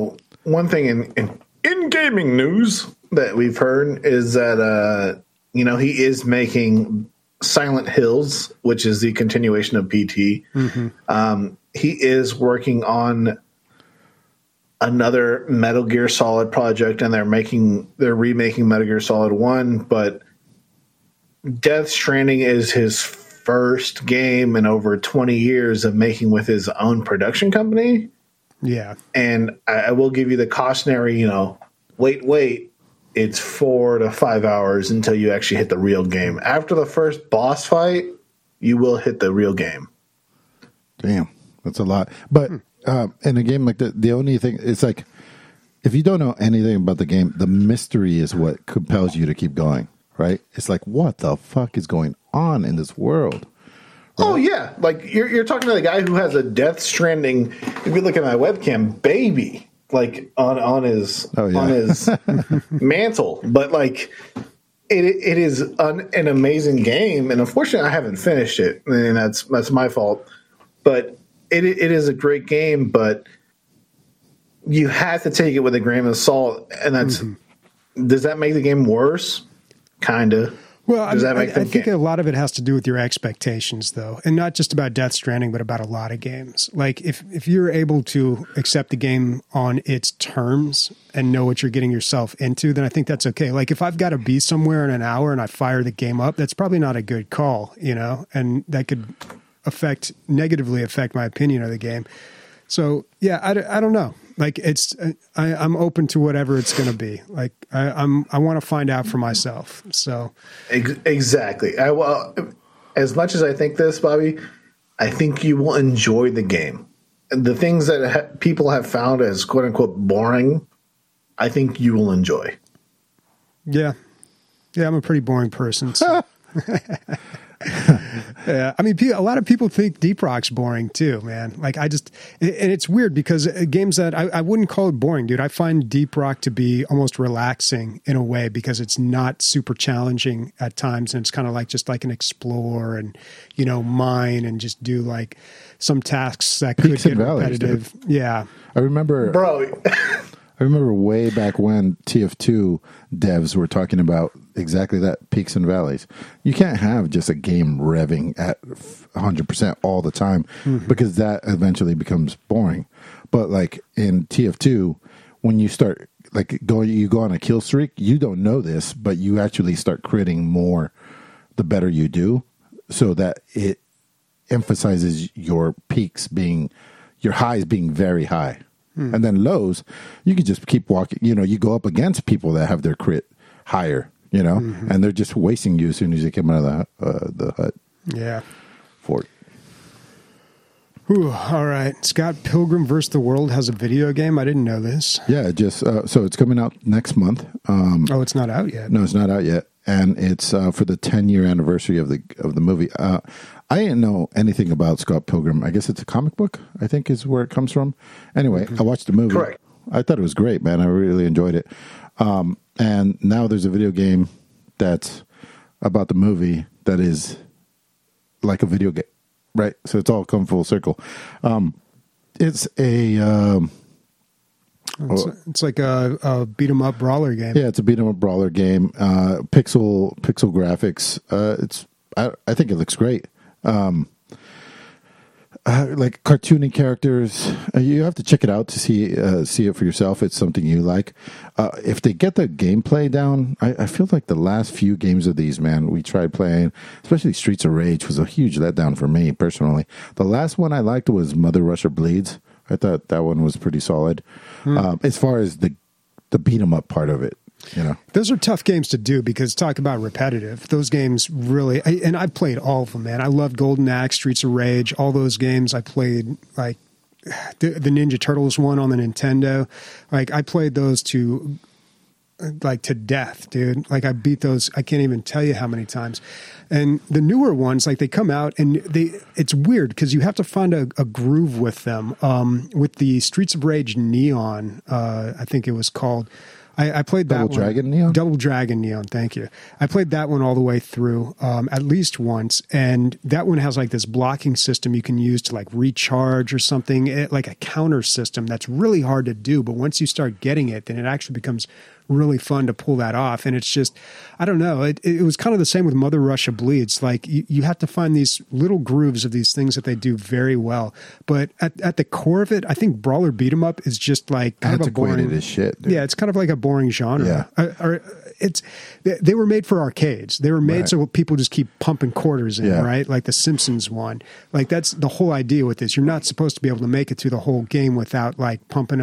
in gaming news that we've heard is that, he is making Silent Hills, which is the continuation of PT. Mm-hmm. He is working on another Metal Gear Solid project, and they're remaking Metal Gear Solid 1, but Death Stranding is his first game in over 20 years of making with his own production company. Yeah. And I will give you the cautionary, wait, it's 4 to 5 hours until you actually hit the real game. After the first boss fight, you will hit the real game. Damn, that's a lot. But in a game like that, the only thing, it's like, if you don't know anything about the game, the mystery is what compels you to keep going, right? It's like, what the fuck is going on in this world? Right? Oh, yeah. Like, you're talking to the guy who has a Death Stranding, if you look at my webcam, baby, like, on his mantle. But, like, it is an amazing game. And unfortunately, I haven't finished it. And that's my fault. But it is a great game, but you have to take it with a grain of salt. And that's does that make the game worse? Kind of. Well, I think a lot of it has to do with your expectations, though, and not just about Death Stranding, but about a lot of games. Like if you're able to accept the game on its terms and know what you're getting yourself into, then I think that's okay. Like if I've got to be somewhere in an hour and I fire the game up, that's probably not a good call, and that could negatively affect my opinion of the game. So yeah, I don't know. Like I'm open to whatever it's going to be. Like I want to find out for myself. So exactly. As much as I think this, Bobby, I think you will enjoy the game. The things that people have found as quote unquote boring, I think you will enjoy. Yeah, I'm a pretty boring person. So. Yeah, I mean, a lot of people think Deep Rock's boring too, man. Like, and it's weird because games that I wouldn't call it boring, dude. I find Deep Rock to be almost relaxing in a way because it's not super challenging at times, and it's kind of like just like an explore and mine and just do like some tasks that could get repetitive. Dude. Yeah, I remember, bro. I remember way back when TF2 devs were talking about exactly that, peaks and valleys. You can't have just a game revving at 100% all the time because that eventually becomes boring. But like in TF2, when you start you go on a kill streak, you don't know this, but you actually start critting more the better you do, so that it emphasizes your peaks being, your highs being very high. And then lows, you can just keep walking. You go up against people that have their crit higher, and they're just wasting you as soon as you come out of the hut. Yeah. Fort. Ooh, all right. Scott Pilgrim vs. the World has a video game. I didn't know this. Yeah, just so it's coming out next month. It's not out yet. No, it's not out yet, and it's for the 10-year anniversary of the movie. I didn't know anything about Scott Pilgrim. I guess it's a comic book, I think is where it comes from. Anyway, I watched the movie. Correct. I thought it was great, man. I really enjoyed it. And now there's a video game that's about the movie that is like a video game, right? So it's all come full circle. It's a... It's like a beat 'em up brawler game. Yeah, it's a beat 'em up brawler game. Pixel graphics. I think it looks great. Like cartoony characters. You have to check it out to see it for yourself. It's something you like. If they get the gameplay down, I feel like the last few games of these, man, we tried playing, especially Streets of Rage was a huge letdown for me personally. The last one I liked was Mother Russia Bleeds. I thought that one was pretty solid. As far as the beat 'em up part of it. Those are tough games to do because talk about repetitive. Those games really, and I've played all of them, man. I loved Golden Axe, Streets of Rage, all those games. I played like the Ninja Turtles one on the Nintendo. Like I played those to death, dude. Like I beat those. I can't even tell you how many times. And the newer ones, like they come out and it's weird because you have to find a groove with them. With the Streets of Rage Neon, I think it was called. I played that Double Dragon Neon, thank you. I played that one all the way through at least once, and that one has like this blocking system you can use to like recharge or something, like a counter system that's really hard to do, but once you start getting it, then it actually becomes really fun to pull that off. And it's just, I don't know, it was kind of the same with Mother Russia Bleeds. Like you have to find these little grooves of these things that they do very well. But at the core of it, I think brawler beat 'em up is just like kind of a boring as shit. Dude. Yeah, it's kind of like a boring genre. Yeah. They were made for arcades. They were made so people just keep pumping quarters in, right? Like the Simpsons one. Like that's the whole idea with this. You're not supposed to be able to make it through the whole game without like pumping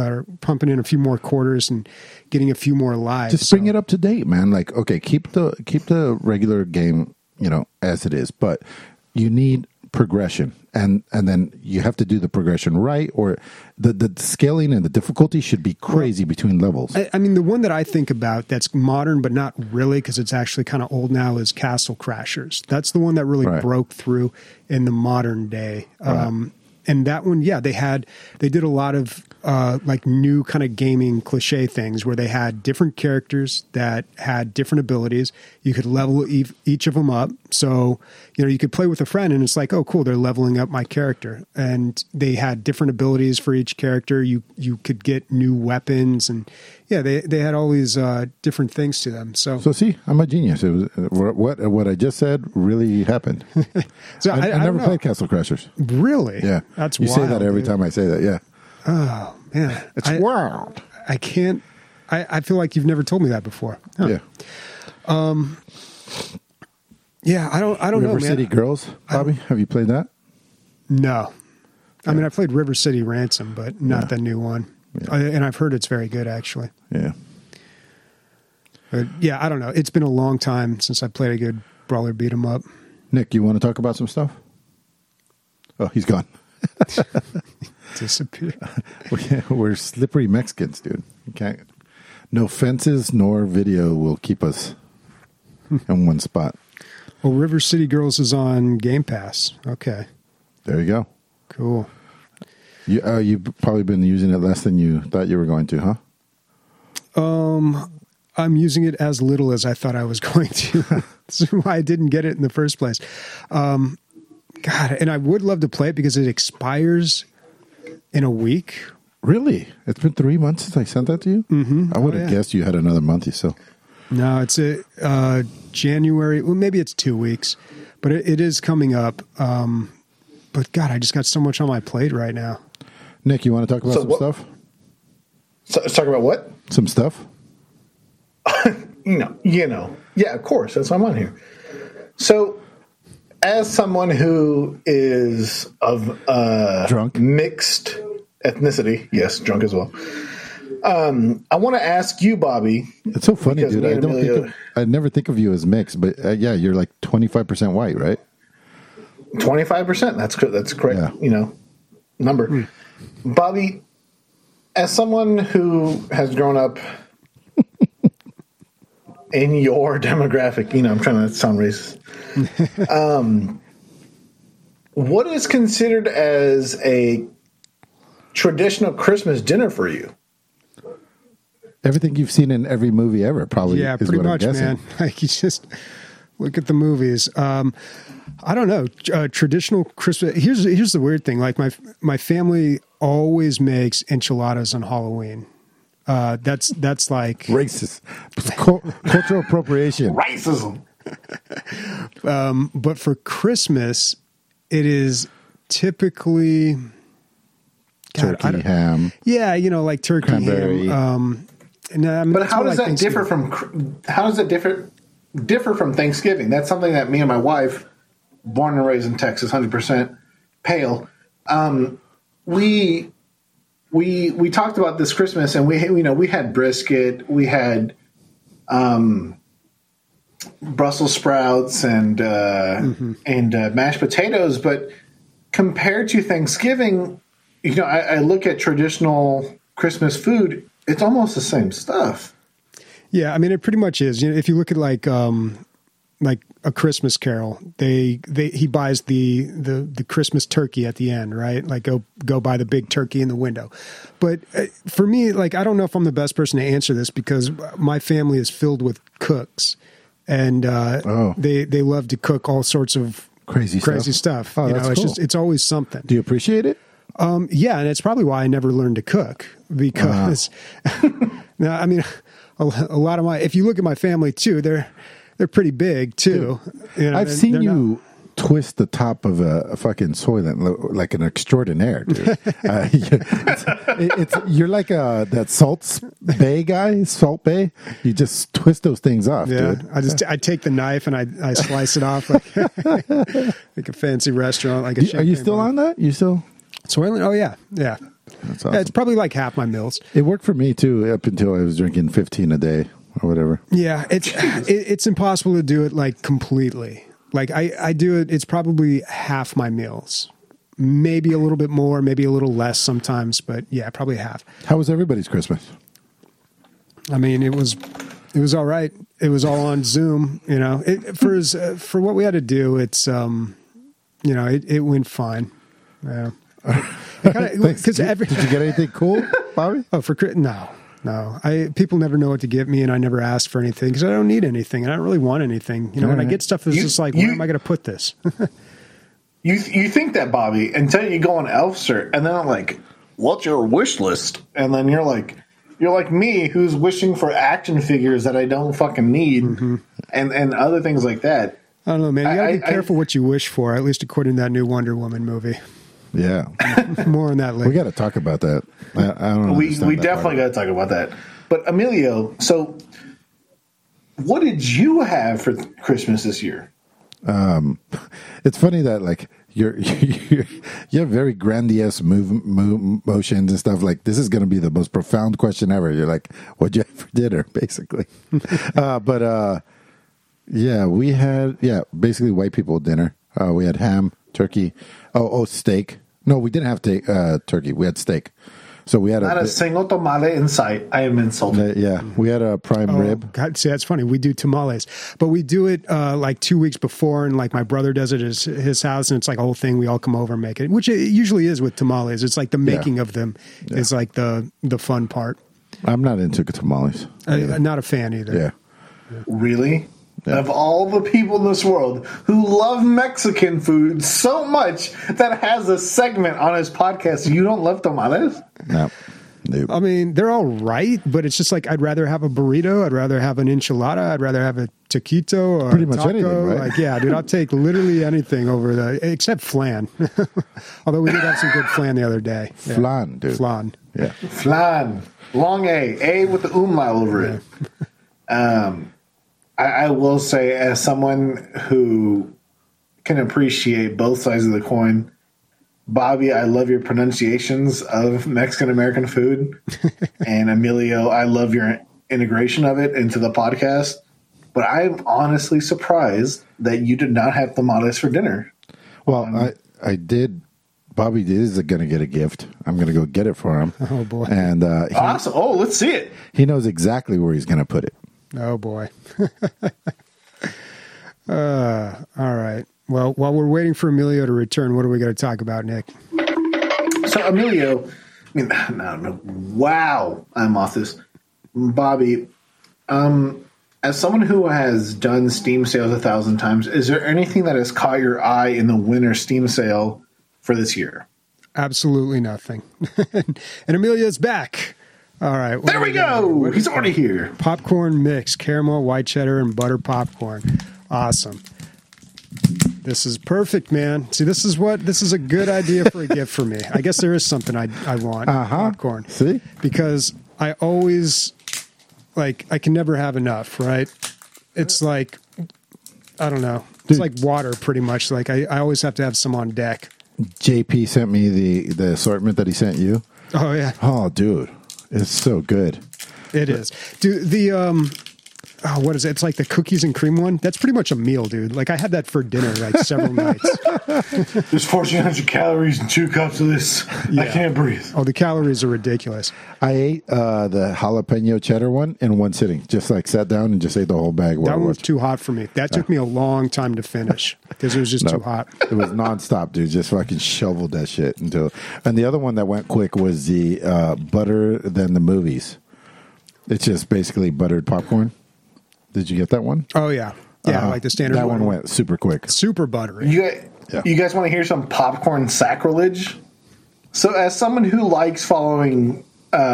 in a few more quarters and getting a few more lives. Just bring it up to date, man. Like, okay, keep the regular game, as it is, but you need progression, and then you have to do the progression right, or the scaling and the difficulty should be crazy between levels. I mean, the one that I think about that's modern, but not really because it's actually kind of old now is Castle Crashers. That's the one that really broke through in the modern day. And that one, they did a lot of like new kind of gaming cliche things where they had different characters that had different abilities. You could level each of them up. So, you could play with a friend and it's like, oh, cool, they're leveling up my character. And they had different abilities for each character. You could get new weapons and they had all these different things to them. So see, I'm a genius. It was what I just said really happened. So I never played Castle Crashers. Really? Yeah. That's you wild, say that every time I say that. Yeah. Oh man, it's wild. I can't. I feel like you've never told me that before. Huh. Yeah. Yeah. I don't know, man. River City Girls, Bobby. Have you played that? No. I mean, I played River City Ransom, but not the new one. Yeah. And I've heard it's very good, actually. Yeah. But I don't know. It's been a long time since I played a good brawler beat 'em up. Nick, you want to talk about some stuff? Oh, he's gone. Disappear. We're slippery Mexicans, dude. You can't. No fences nor video will keep us in one spot. Oh, River City Girls is on Game Pass. Okay, There you go. cool. You've probably been using it less than you thought you were going to, huh? I'm using it as little as I thought I was going to. That's why I didn't get it in the first place. God, and I would love to play it because it expires in a week. Really? It's been 3 months since I sent that to you? Mm-hmm. I would have guessed you had another month or so. No, it's a January. Well, maybe it's 2 weeks, but it is coming up. But God, I just got so much on my plate right now. Nick, you want to talk about stuff? So, let's talk about what? Some stuff? Yeah, of course. That's why I'm on here. So, as someone who is of Drunk? mixed ethnicity, yes, drunk as well. I want to ask you, Bobby. It's so funny, because dude. me and Emilio- I never think of you as mixed, but yeah, you're like 25% white, right? 25%. That's correct. Yeah. Number. Bobby, as someone who has grown up in your demographic, I'm trying to sound racist. What is considered as a traditional Christmas dinner for you? Everything you've seen in every movie ever, probably. Yeah, is pretty what much, I'm guessing. man. Like you just look at the movies. I don't know. Traditional Christmas. Here's the weird thing. Like my family always makes enchiladas on Halloween. That's like Racist. Cultural appropriation. Racism. But for Christmas, it is typically Turkey, ham. Yeah, like turkey Cranberry. ham. No, I mean, But that's how more does like that differ Thanksgiving. from? How does it differ from Thanksgiving? That's something that me and my wife, born and raised in Texas, 100% pale. We talked about this Christmas, and we had brisket, we had Brussels sprouts and mashed potatoes. But compared to Thanksgiving, I look at traditional Christmas food. It's almost the same stuff. Yeah, I mean, it pretty much is. If you look at like A Christmas Carol, he buys the Christmas turkey at the end, right? Like go buy the big turkey in the window. But for me, like, I don't know if I'm the best person to answer this because my family is filled with cooks, and they love to cook all sorts of Crazy stuff. Oh, that's cool. It's always something. Do you appreciate it? Yeah, and it's probably why I never learned to cook because now, I mean, a lot of if you look at my family too, they're pretty big too. I've seen you twist the top of a fucking soylent like an extraordinaire, dude. You're like that Salt Bay guy, Salt Bay. You just twist those things off, dude. I take the knife and I slice it off like, like a fancy restaurant. Like Are you still on that? You still? Soylent? Oh yeah. That's awesome. Yeah, it's probably like half my meals. It worked for me too up until I was drinking 15 a day or whatever. Yeah, it's impossible to do it like completely. Like I do it. It's probably half my meals, maybe a little bit more, maybe a little less sometimes, but yeah, probably half. How was everybody's Christmas? I mean, it was all right. It was all on Zoom. For what we had to do, it's it went fine. Yeah. Did you get anything cool, Bobby? Oh, no. People never know what to give me, and I never ask for anything because I don't need anything, and I don't really want anything. When I get stuff, it's just like, where am I going to put this? You think that, Bobby, until you go on Elfster, and then I'm like, what's your wish list? And then you're like me, who's wishing for action figures that I don't fucking need, and other things like that. I don't know, man. You got to be careful what you wish for, at least according to that new Wonder Woman movie. Yeah. More on that later. We got to talk about that. I don't know. We definitely got to talk about that. But Emilio, so what did you have for Christmas this year? It's funny that like you have very grandiose motions and stuff. Like this is going to be the most profound question ever. You're like, what'd you have for dinner, basically? Yeah, we had basically white people dinner. We had ham, turkey, steak. No, we didn't have turkey. We had steak. So we had Not a single tamale in sight. I am insulted. we had a prime rib. God, see, that's funny. We do tamales, but we do it like 2 weeks before, and like my brother does it at his house, and it's like a whole thing. We all come over and make it, which it usually is with tamales. It's like the making of them is like the fun part. I'm not into tamales. Not a fan either. Yeah. Really? Yeah. Of all the people in this world who love Mexican food so much that has a segment on his podcast, you don't love tamales? No. Nope. I mean, they're all right, but it's just like I'd rather have a burrito. I'd rather have an enchilada. I'd rather have a taquito or Pretty a much taco. anything, right? Like, yeah, dude, I'll take literally anything over except flan. Although we did have some good flan the other day. Yeah. Flan, dude. Flan. Yeah. Flan. Long A with the umlaut over it. I will say, as someone who can appreciate both sides of the coin, Bobby, I love your pronunciations of Mexican American food. And Emilio, I love your integration of it into the podcast. But I'm honestly surprised that you did not have tamales for dinner. Well, I did. Bobby is going to get a gift. I'm going to go get it for him. Oh, boy. And Awesome. Oh, let's see it. he knows exactly where he's going to put it. Oh, boy. All right. Well, while we're waiting for Emilio to return, what are we going to talk about, Nick? So, Emilio, no. Wow. I'm off this. Bobby, as someone who has done Steam sales 1,000 times, is there anything that has caught your eye in the winter Steam sale for this year? Absolutely nothing. And Emilio's back. All right. There we go. He's already here. Popcorn mix, caramel, white cheddar, and butter popcorn. Awesome. This is perfect, man. See, this is a good idea for a gift for me. I guess there is something I want. Popcorn. See? Because I always, I can never have enough, right? It's like, I don't know. It's like water, pretty much. Like, I always have to have some on deck. JP sent me the assortment that he sent you. Oh, yeah. Oh, dude. It's so good. It is. Dude, what is it? It's like the cookies and cream one. That's pretty much a meal, dude. Like I had that for dinner like several nights. There's 1,400 calories in 2 cups of this. I can't breathe. Oh, the calories are ridiculous. I ate the jalapeno cheddar one in one sitting. Just like sat down and just ate the whole bag. That one was too hot for me. That took me a long time to finish because it was just too hot. It was nonstop, dude. Just fucking shoveled that shit until. And the other one that went quick was the butter than the movies. It's just basically buttered popcorn. Did you get that one? Oh yeah, like the standard. That one went super quick. Super buttery. You guys want to hear some popcorn sacrilege? So, as someone who likes following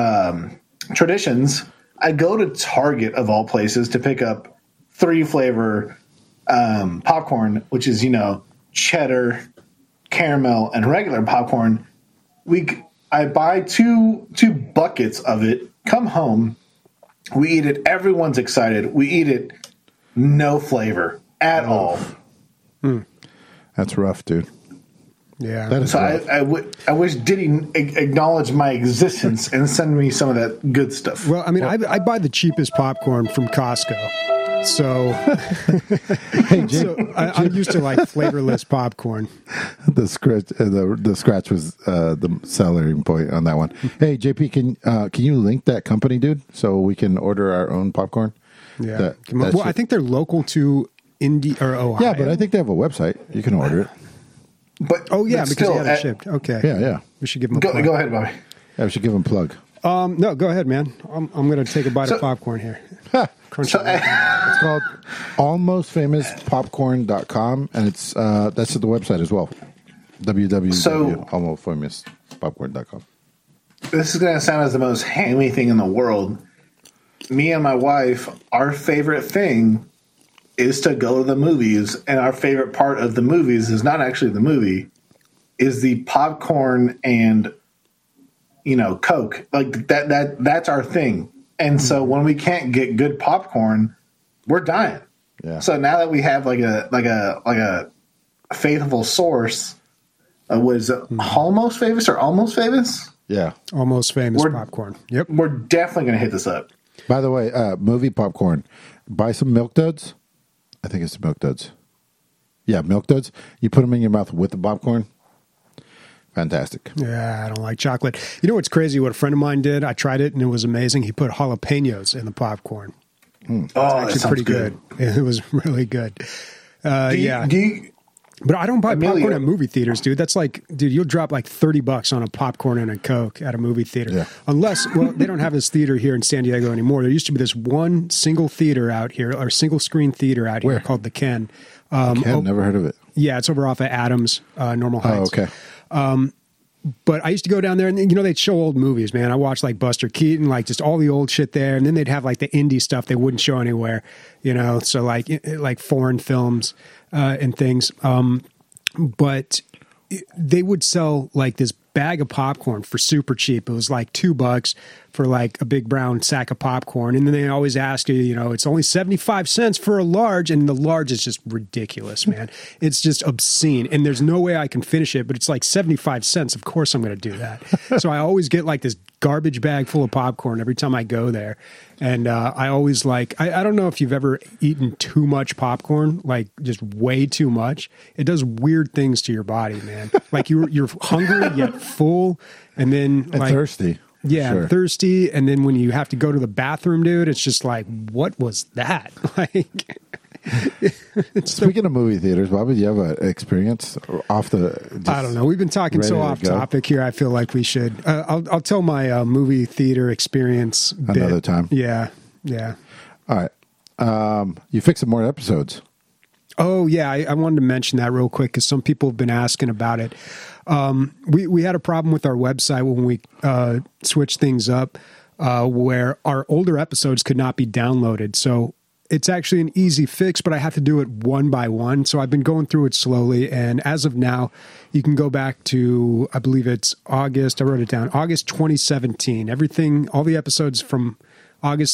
traditions, I go to Target of all places to pick up 3-flavor popcorn, which is cheddar, caramel, and regular popcorn. I buy two buckets of it. Come home. We eat it. Everyone's excited. We eat it. No flavor at all. That's rough, dude. Yeah. That is So rough. I wish Diddy acknowledge my existence and send me some of that good stuff. Well, I mean, I buy the cheapest popcorn from Costco. So, I'm used to like flavorless popcorn. The scratch was the selling point on that one. Hey, JP, can you link that company, dude, so we can order our own popcorn? Yeah. I think they're local to Indy or Ohio. Yeah, but I think they have a website. You can order it. But because still, they had it shipped. Okay. Yeah. We should give them a Go plug. ahead, Bobby. Yeah, we should give them a plug. No, go ahead, man. I'm going to take a bite of popcorn here. Crunch it. It's called almostfamouspopcorn.com, and it's that's at the website as well. www.almostfamouspopcorn.com. This is going to sound as the most hammy thing in the world. Me and my wife, our favorite thing is to go to the movies, and our favorite part of the movies is not actually the movie, is the popcorn and Coke. Like that's our thing. And so when we can't get good popcorn, we're dying. Yeah. So now that we have like a faithful source, was it Almost Famous or Almost Famous? Yeah. Almost Famous popcorn. Yep. We're definitely going to hit this up. By the way, movie popcorn. Buy some Milk Duds. I think it's Milk Duds. Yeah, Milk Duds. You put them in your mouth with the popcorn. fantastic. Yeah, I don't like chocolate. You know what's crazy? What a friend of mine did, I tried it and it was amazing. He put jalapenos in the popcorn. Oh, that sounds Pretty good. It was really good. Yeah. But I don't buy popcorn at movie theaters, dude. That's like, dude, you'll drop like $30 on a popcorn and a Coke at a movie theater. Yeah. Unless, well, they don't have this theater here in San Diego anymore. There used to be this one single theater out here, or single screen theater out here called the Ken. Ken, never heard of it. Yeah, it's over off of Adams, Normal Heights. Oh, okay. But I used to go down there and, you know, they'd show old movies, man. I watched like Buster Keaton, like just all the old shit there. And then they'd have like the indie stuff they wouldn't show anywhere, you know, so like foreign films and things. But they would sell like this bag of popcorn for super cheap. It was like $2 for like a big brown sack of popcorn. And then they always ask you, you know, it's only 75 cents for a large. And the large is just ridiculous, man. It's just obscene. And there's no way I can finish it, but it's like 75 cents. Of course I'm going to do that. So I always get like this garbage bag full of popcorn every time I go there. And I always like, I don't know if you've ever eaten too much popcorn, like just way too much. It does weird things to your body, man. Like you're hungry yet full, and then like thirsty. Yeah, Sure. thirsty, and then when you have to go to the bathroom, dude, it's just like, what was that? Like, Speaking of movie theaters, Bobby, do you have an experience off the? I don't know. We've been talking so ready to off go? topic here. I feel like we should. I'll tell my movie theater experience Another bit. time. Yeah. All right. You fixed some more episodes. Oh yeah, I wanted to mention that real quick because some people have been asking about it. We had a problem with our website when we switched things up, where our older episodes could not be downloaded. So it's actually an easy fix, but I have to do it one by one. So I've been going through it slowly, and as of now, you can go back to, I believe it's August. I wrote it down. August 2017. Everything, all the episodes from August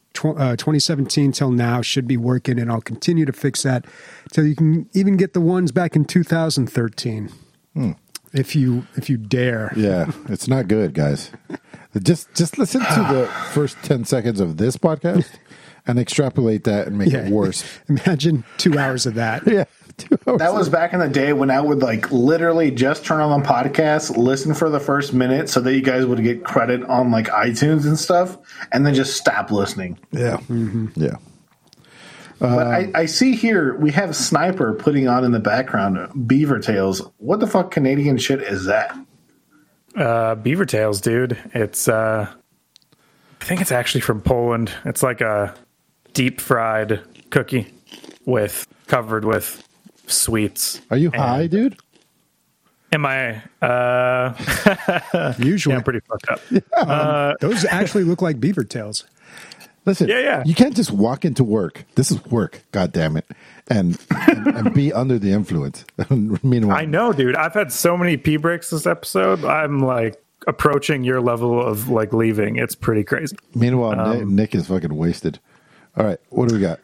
2017 till now should be working, and I'll continue to fix that till you can even get the ones back in 2013, if you dare. Yeah, it's not good, guys. Just listen to the first 10 seconds of this podcast and extrapolate that and make it worse. Imagine 2 hours of that. Yeah. 2 hours. That was back in the day when I would like literally just turn on the podcast, listen for the first minute so that you guys would get credit on like iTunes and stuff, and then just stop listening. Yeah. Yeah. But I see here we have Sniper putting on in the background Beaver Tails. What the fuck Canadian shit is that? Beaver Tails, dude. It's I think it's actually from Poland. It's like a deep fried cookie covered with sweets. Are you high, dude? Am I? Usually. Yeah, I'm pretty fucked up. Those actually look like beaver tails. Listen, Yeah. you can't just walk into work. This is work, God damn it, and be under the influence. Meanwhile, I know, dude. I've had so many pee breaks this episode. I'm like approaching your level of like leaving. It's pretty crazy. Meanwhile, Nick is fucking wasted. All right, what do we got?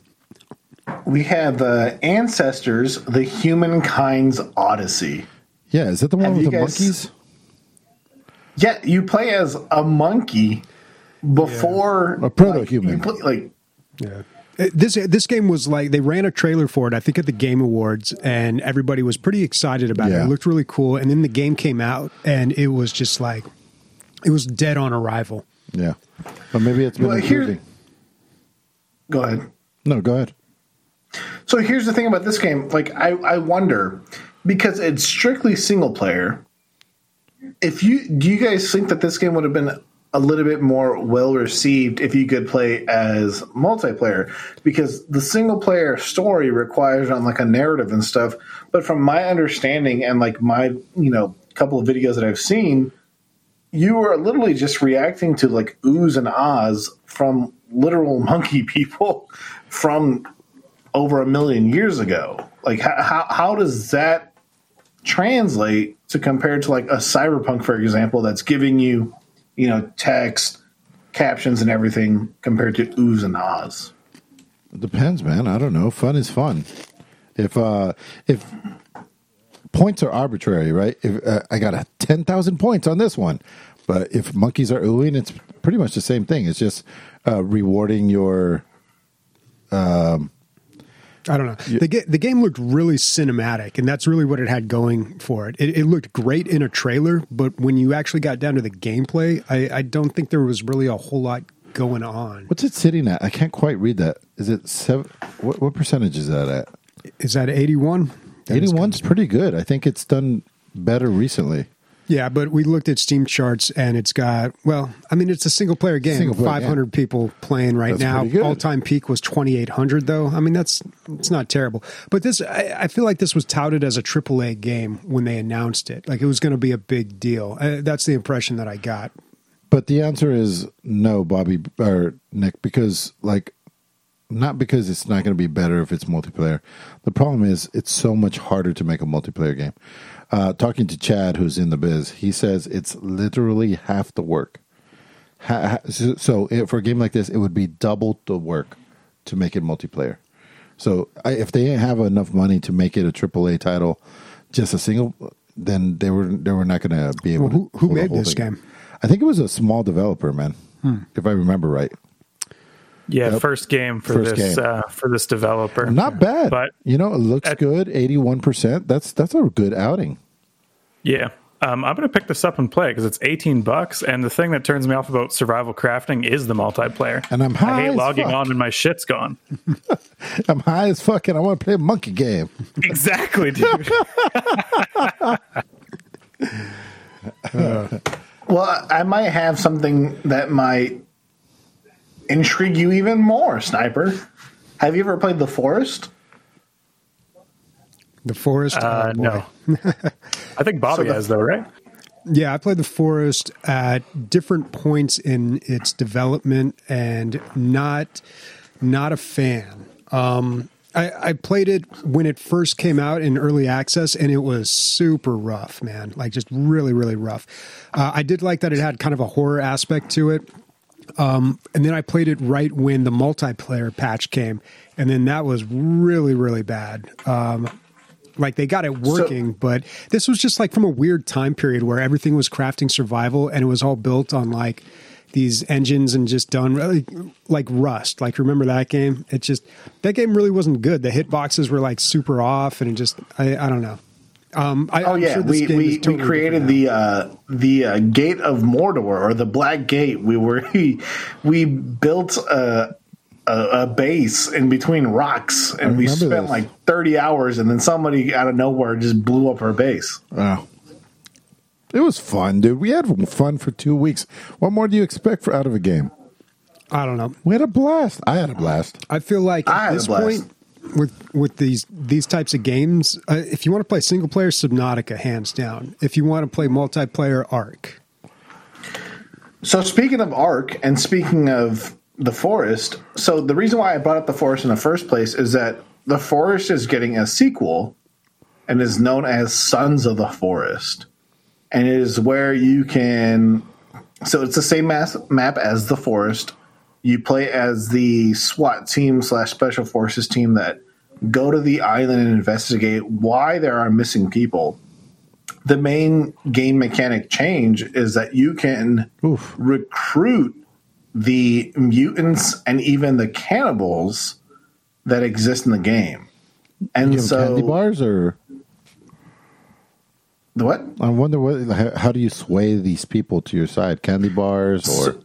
We have Ancestors, the Humankind's Odyssey. Yeah, is that the one Have with you the guys- monkeys? Yeah, you play as a monkey before A proto-human. Yeah. This game was like, they ran a trailer for it, I think at the Game Awards, and everybody was pretty excited about it. Yeah. It looked really cool. And then the game came out, and it was just like, it was dead on arrival. Yeah, but maybe it's been improving. Go ahead. No, go ahead. So here's the thing about this game. Like, I wonder, because it's strictly single player, do you guys think that this game would have been a little bit more well received if you could play as multiplayer? Because the single player story requires on like a narrative and stuff. But from my understanding and like my, couple of videos that I've seen, you are literally just reacting to like oohs and ahs from literal monkey people from over 1 million years ago. Like, how does that translate to compared to like a Cyberpunk, for example, that's giving you, text, captions, and everything compared to oohs and ahs? It depends, man. I don't know. Fun is fun. If points are arbitrary, right? If I got 10,000 points on this one, but if monkeys are oohing, it's pretty much the same thing. It's just rewarding your I don't know. Yeah. The game looked really cinematic, and that's really what it had going for it. It looked great in a trailer, but when you actually got down to the gameplay, I don't think there was really a whole lot going on. What's it sitting at? I can't quite read that. Is it 7? What percentage is that at? Is that 81? 81's pretty good. I think it's done better recently. Yeah, but we looked at Steam charts, and it's got, well, I mean, it's a single-player game. 500 people playing right That's now. pretty good. All-time peak was 2,800, though. I mean, it's not terrible. But this, I feel like this was touted as a AAA game when they announced it. Like, it was going to be a big deal. That's the impression that I got. But the answer is no, Bobby or Nick, because not because it's not going to be better if it's multiplayer. The problem is it's so much harder to make a multiplayer game. Talking to Chad, who's in the biz, he says it's literally half the work. So for a game like this, it would be double the work to make it multiplayer. So if they didn't have enough money to make it a AAA title, just a single, then they were not going to be able to. Who made this game? I think it was a small developer, man, if I remember right. Yeah, Yep. first game for this developer. Not bad, But it looks good. 81%. That's a good outing. yeah, I'm going to pick this up and play because it's $18, and the thing that turns me off about survival crafting is the multiplayer. And I'm high I hate as logging fuck. on and my shit's gone. I'm high as fuck, and I want to play a monkey game. Exactly, dude. Well, I might have something that might intrigue you even more, Sniper. Have you ever played The Forest? The Forest? Oh, boy. No. I think Bobby has, though, right? Yeah, I played The Forest at different points in its development, and not a fan. I played it when it first came out in early access, and it was super rough, man. Like, just really, really rough. I did like that it had kind of a horror aspect to it. And then I played it right when the multiplayer patch came, and then that was really, really bad. Like, they got it working, but this was just like from a weird time period where everything was crafting survival, and it was all built on like these engines and just done really like Rust. Like, remember that game? That game really wasn't good. The hitboxes were like super off, and it just, I don't know. I'm sure this game is totally we created different the Gate of Mordor, or the Black Gate. We built a base in between rocks, and we spent this. like 30 hours, and then somebody out of nowhere just blew up our base. Wow. It was fun, dude. We had fun for 2 weeks. What more do you expect out of a game? now. I don't know. We had a blast. I had a blast. I feel like I at had a this blast. point with these types of games, if you want to play single player, Subnautica, hands down. If you want to play multiplayer, Ark. So speaking of Ark, and speaking of The Forest, so the reason why I brought up The Forest in the first place is that The Forest is getting a sequel and is known as Sons of the Forest. And it is where you can... So it's the same map as The Forest. You play as the SWAT team / Special Forces team that go to the island and investigate why there are missing people. The main game mechanic change is that you can recruit the mutants and even the cannibals that exist in the game. And You give them candy bars, or the what? I wonder how do you sway these people to your side? Candy bars, or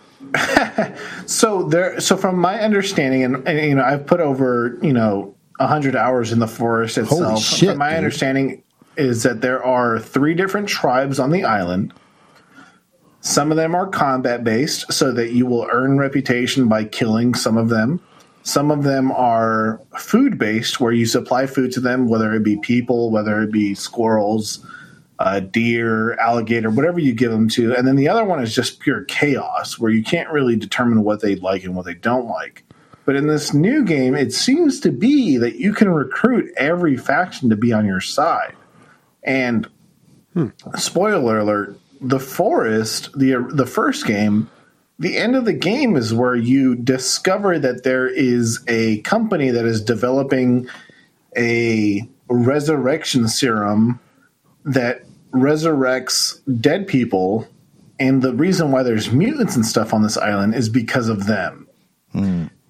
So from my understanding, and I've put over 100 hours in The Forest itself. Holy shit, from my dude. understanding is that there are 3 different tribes on the island. Some of them are combat based, so that you will earn reputation by killing some of them. Some of them are food based, where you supply food to them, whether it be people, whether it be squirrels, deer, alligator, whatever you give them to. And then the other one is just pure chaos, where you can't really determine what they like and what they don't like. But in this new game, it seems to be that you can recruit every faction to be on your side. And spoiler alert, The Forest, the first game, the end of the game is where you discover that there is a company that is developing a resurrection serum that resurrects dead people. And the reason why there's mutants and stuff on this island is because of them.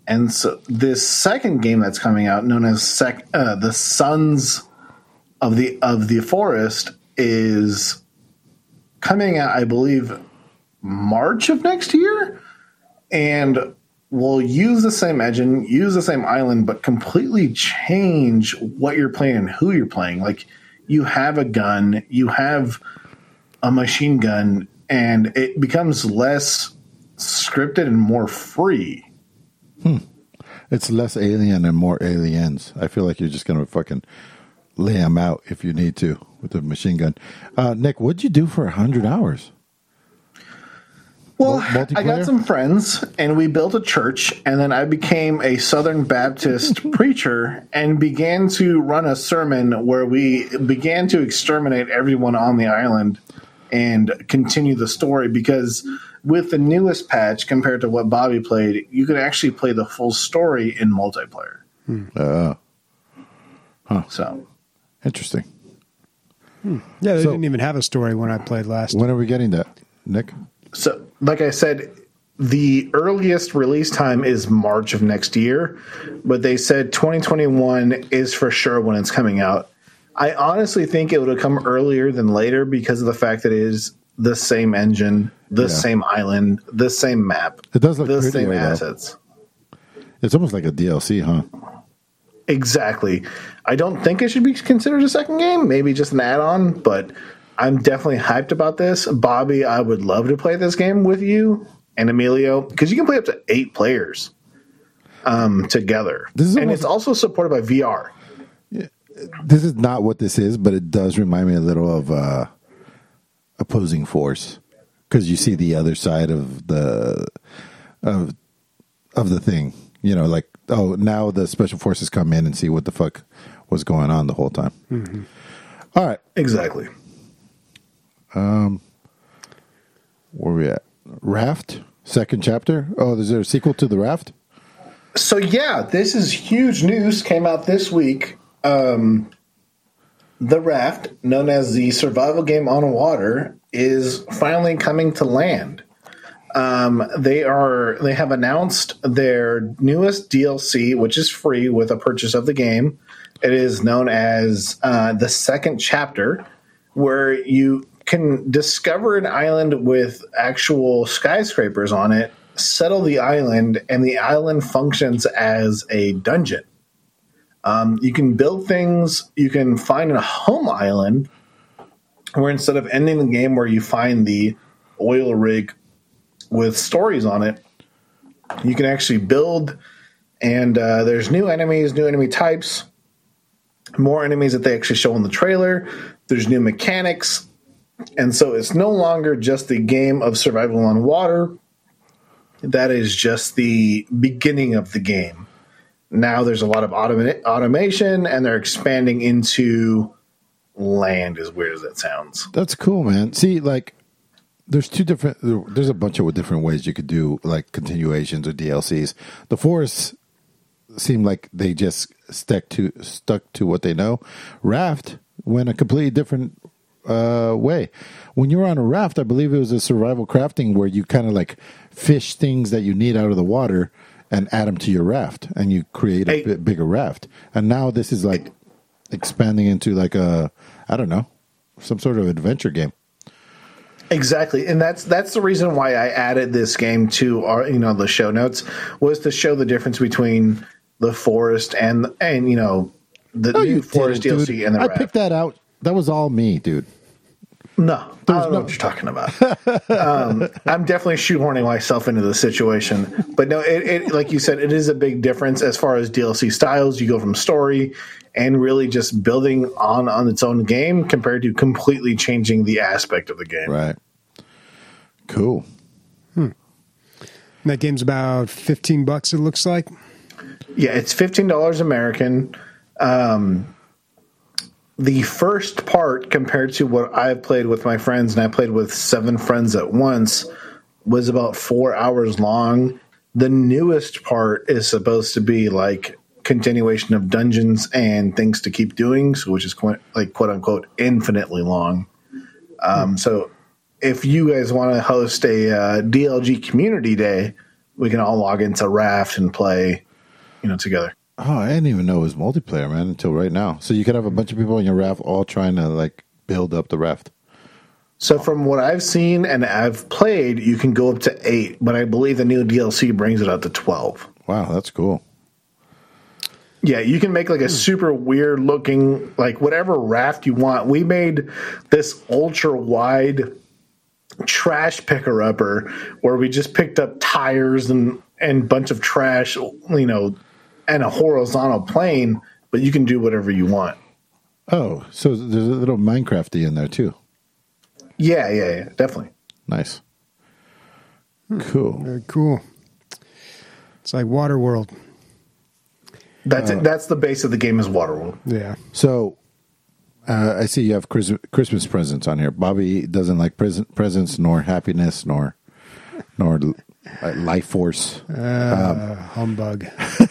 And so this second game that's coming out, known as the Sons of the Forest, is coming out, I believe, March of next year, and will use the same engine, use the same island, but completely change what you're playing and who you're playing. Like, you have a gun, you have a machine gun, and it becomes less scripted and more free. It's less alien and more aliens. I feel like you're just going to fucking lay them out if you need to with the machine gun. Nick, what'd you do for 100 hours? Well, I got some friends, and we built a church, and then I became a Southern Baptist preacher and began to run a sermon where we began to exterminate everyone on the island and continue the story, because with the newest patch compared to what Bobby played, you could actually play the full story in multiplayer. So interesting. Yeah, they didn't even have a story when I played last. When are we getting that, Nick? So, like I said, the earliest release time is March of next year, but they said 2021 is for sure when it's coming out. I honestly think it would have come earlier than later because of the fact that it is the same engine, the same island, the same map. It does look the prettier, same though. assets. It's almost like a DLC, huh? Exactly. I don't think it should be considered a second game, maybe just an add-on, but I'm definitely hyped about this. Bobby, I would love to play this game with you and Emilio, because you can play up to 8 players together. And it's also supported by VR. This is not what this is, but it does remind me a little of Opposing Force, because you see the other side of the thing. You know, like, oh, now the special forces come in and see what the fuck was going on the whole time. Mm-hmm. All right, exactly. Where are we at? Raft, second chapter. Oh, is there a sequel to the Raft? So yeah, this is huge news. Came out this week. The Raft, known as the survival game on water, is finally coming to land. They have announced their newest DLC, which is free with a purchase of the game. It is known as the second chapter, where you can discover an island with actual skyscrapers on it, settle the island, and the island functions as a dungeon. You can build things. You can find a home island where instead of ending the game where you find the oil rig with stories on it, you can actually build, and there's new enemies, new enemy types, more enemies that they actually show in the trailer. There's new mechanics, and so it's no longer just the game of survival on water. That is just the beginning of the game. Now there's a lot of automation, and they're expanding into land, as weird as that sounds. That's cool, man. See, like, there's a bunch of different ways you could do, like, continuations or DLCs. The Forest seemed like they just stuck to what they know. Raft went a completely different way. When you were on a raft, I believe it was a survival crafting where you kind of like fish things that you need out of the water and add them to your raft, and you create a bit bigger raft. And now this is like expanding into like I don't know, some sort of adventure game. Exactly, and that's the reason why I added this game to our the show notes, was to show the difference between the Forest and the new Forest DLC dude. and the Raft. I picked that out. That was all me, dude. No, I don't know what you're talking about. I'm definitely shoehorning myself into the situation. But no, it like you said, it is a big difference as far as DLC styles. You go from story and really just building on its own game compared to completely changing the aspect of the game. Right. Cool. That game's about $15, it looks like. Yeah, it's $15 American. The first part, compared to what I've played with my friends, and I played with 7 friends at once, was about 4 hours long. The newest part is supposed to be like continuation of dungeons and things to keep doing, which is quote unquote infinitely long. So if you guys want to host a DLG community day we can all log into Raft and play, together. Oh, I didn't even know it was multiplayer, man, until right now. So you could have a bunch of people in your raft all trying to like build up the raft. So from what I've seen and I've played, you can go up to 8, but I believe the new DLC brings it up to 12. Wow, that's cool. Yeah, you can make like a super weird looking, like whatever raft you want. We made this ultra wide trash picker upper where we just picked up tires and bunch of trash, and a horizontal plane, but you can do whatever you want. Oh, so there's a little Minecrafty in there too. Yeah, definitely. Nice. Cool. Very cool. It's like Waterworld. That's it. That's the base of the game is Waterworld. Yeah. So I see you have Christmas presents on here. Bobby doesn't like presents, nor happiness, nor life force. Humbug.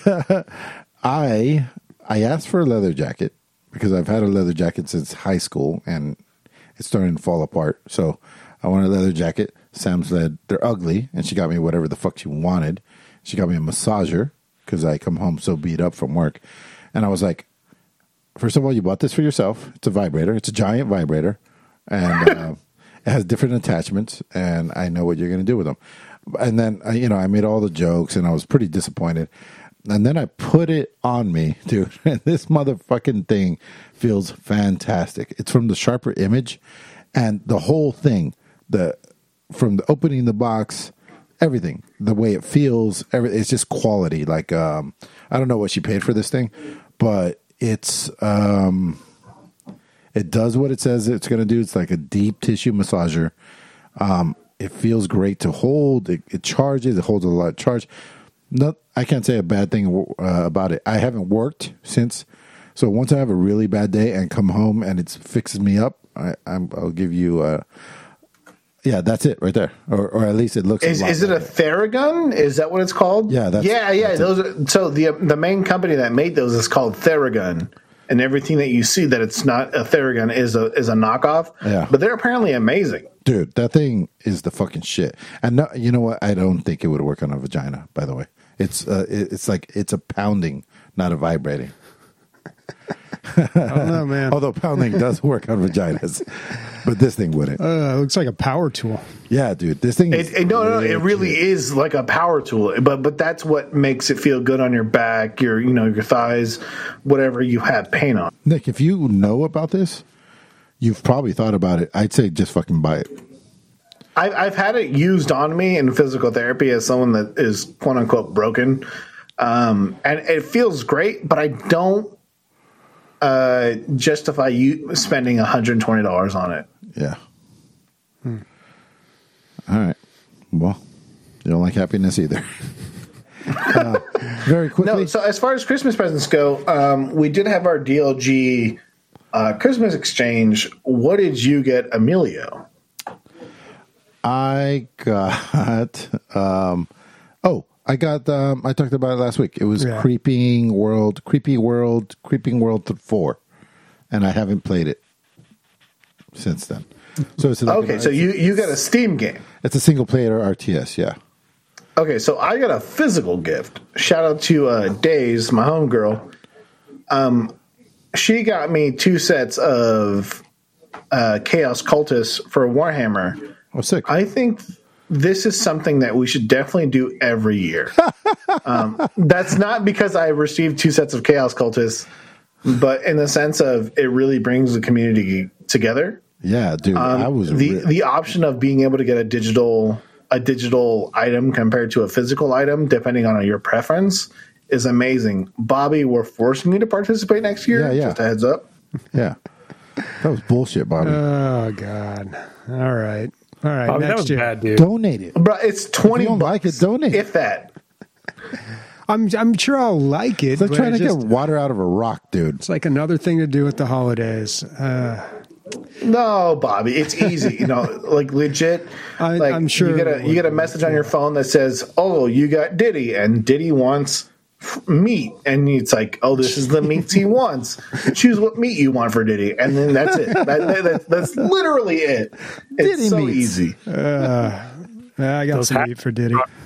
I asked for a leather jacket because I've had a leather jacket since high school and it's starting to fall apart. So I wanted a leather jacket. Sam said they're ugly, and she got me whatever the fuck she wanted. She got me a massager because I come home so beat up from work. And I was like, first of all, you bought this for yourself. It's a vibrator. It's a giant vibrator. And it has different attachments, and I know what you're going to do with them. And then, I made all the jokes, and I was pretty disappointed. And then I put it on me, dude. And this motherfucking thing feels fantastic. It's from the Sharper Image, and the whole thing, from the opening the box, everything, the way it feels, it's just quality. Like, I don't know what she paid for this thing, but it's it does what it says it's going to do. It's like a deep tissue massager. It feels great to hold. It charges. It holds a lot of charge. I can't say a bad thing about it. I haven't worked since. So once I have a really bad day and come home and it fixes me up, I'll give you yeah, that's it right there. Or at least it looks. Is it a Theragun? Is that what it's called? Yeah, that's those are, so the main company that made those is called Theragun, and everything that you see that it's not a Theragun is a knockoff. Yeah, but they're apparently amazing. Dude, that thing is the fucking shit. And no, you know what? I don't think it would work on a vagina. By the way, it's like it's a pounding, not a vibrating. I don't know, man. Although pounding does work on vaginas, but this thing wouldn't. It looks like a power tool. Yeah, dude, this thing. No, it really is like a power tool. But that's what makes it feel good on your back, your thighs, whatever you have pain on. Nick, if you know about this, you've probably thought about it. I'd say just fucking buy it. I've had it used on me in physical therapy as someone that is quote unquote broken, and it feels great. But I don't justify you spending $120 on it. Yeah. All right. Well, you don't like happiness either. Very quickly. No. So as far as Christmas presents go, we did have our DLG Christmas exchange. What did you get, Emilio? I got. I talked about it last week. It was Creeping World 4, and I haven't played it since then. So it's like okay. So you got a Steam game. It's a single player RTS. Yeah. Okay, so I got a physical gift. Shout out to Days, my homegirl. She got me 2 sets of Chaos Cultists for Warhammer. Oh, sick! I think this is something that we should definitely do every year. That's not because I received 2 sets of Chaos Cultists, but in the sense of it really brings the community together. Yeah, dude. I was the option of being able to get a digital item compared to a physical item, depending on your preference, is amazing. Bobby, we're forcing you to participate next year. Yeah. Just a heads up. Yeah, that was bullshit, Bobby. Oh God! All right. Bobby, that was year. bad, dude. Donate it, Bro, it's 20. If you don't like it, donate. If that. I'm sure I'll like it. It's like but trying to just, get water out of a rock, dude. It's like another thing to do with the holidays. No, Bobby, it's easy. Like legit. I'm sure you get a message on your phone that says, "Oh, you got Diddy, and Diddy wants meat," and it's like, "Oh, this is the meats he wants. Choose what meat you want for Diddy," and then that's it. That's literally it. It's Diddy so meats. easy. I got some meat for Diddy.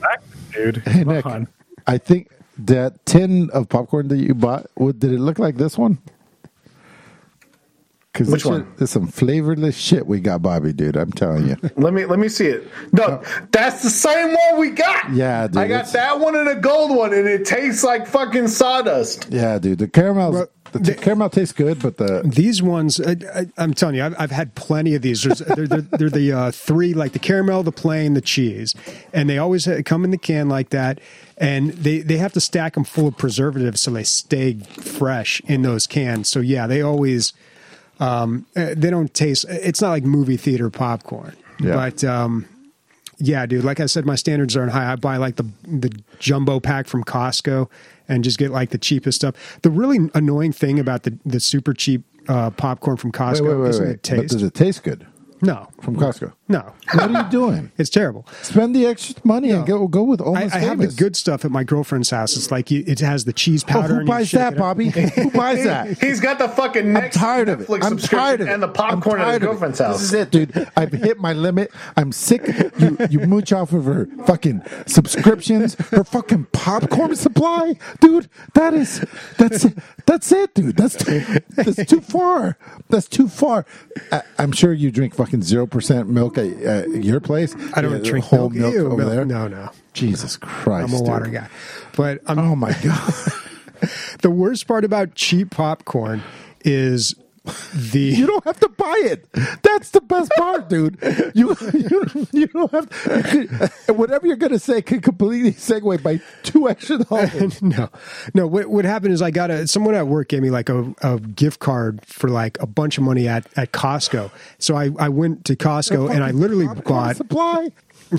dude. Hey, Come Nick, on. I think that tin of popcorn that you bought, did it look like this one? Because Which one? There's some flavorless shit we got, Bobby, dude. I'm telling you. Let me see it. No, that's the same one we got. Yeah, dude, I got that one and a gold one, and it tastes like fucking sawdust. Yeah, dude. The caramel, Well, the caramel tastes good, but These ones, I'm telling you, I've had plenty of these. They're the three, like the caramel, the plain, the cheese, and they always come in the can like that. And they have to stack them full of preservatives so they stay fresh in those cans. So yeah, they always they don't taste. It's not like movie theater popcorn, Yeah. but. Yeah, dude. Like I said, my standards aren't high. I buy like the jumbo pack from Costco and just get like the cheapest stuff. The really annoying thing about the super cheap popcorn from Costco isn't it But taste. does it taste good No, from Costco? no, What are you doing? it's terrible. Spend the extra money and go with I Almost have the Famous. good stuff at my girlfriend's house. It's like it has the cheese Oh, powder. who and you buys shake that, it up. Bobby? Who buys that? He's got the fucking next tired of it. Netflix I'm subscription tired of it. and the popcorn I'm at his tired of it. girlfriend's house. This is it, dude. I've hit my limit. I'm sick. You mooch off of her fucking subscriptions, her fucking popcorn supply, dude. That's it, dude. That's too far. That's too far. I'm sure you drink fucking 0% milk at your place. I don't drink whole milk. Ew, over there. No. Jesus Christ, I'm a water dude. guy. But Oh my god. the worst part about cheap popcorn is You don't have to buy it. That's the best part, dude. You don't have to, whatever you're going to say can completely segue by $2 extra. No. What happened is I got someone at work gave me like a gift card for like a bunch of money at Costco. So I went to Costco and I literally bought supply.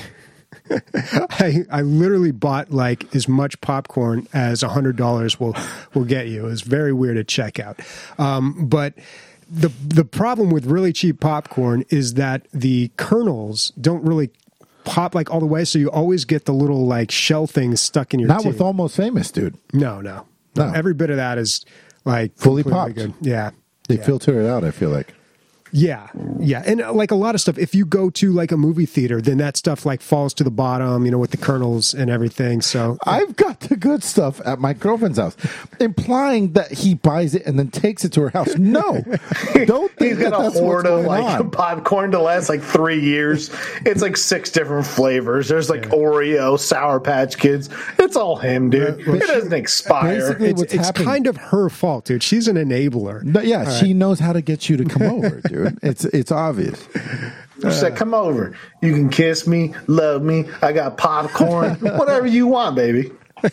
I literally bought like as much popcorn as $100 will get you. It was very weird at checkout. But the problem with really cheap popcorn is that the kernels don't really pop like all the way, so you always get the little like shell things stuck in your Not teeth. with Almost Famous, dude. No. No. Every bit of that is like Fully completely popped. Good. Yeah. They filter it out, I feel like. Yeah. And like a lot of stuff, if you go to like a movie theater, then that stuff like falls to the bottom, with the kernels and everything. So I've got the good stuff at my girlfriend's house, implying that he buys it and then takes it to her house. No, don't think He's got a that's hoard what's of going like on. popcorn to last like 3 years. It's like 6 different flavors. There's like Oreo, Sour Patch Kids. It's all him, dude. But It doesn't expire. basically- it's what's happening- kind of her fault, dude. She's an enabler. But yeah, she knows how to get you to come over, dude. It's obvious. She said, "Come over. You can kiss me, love me. I got popcorn, whatever you want, baby."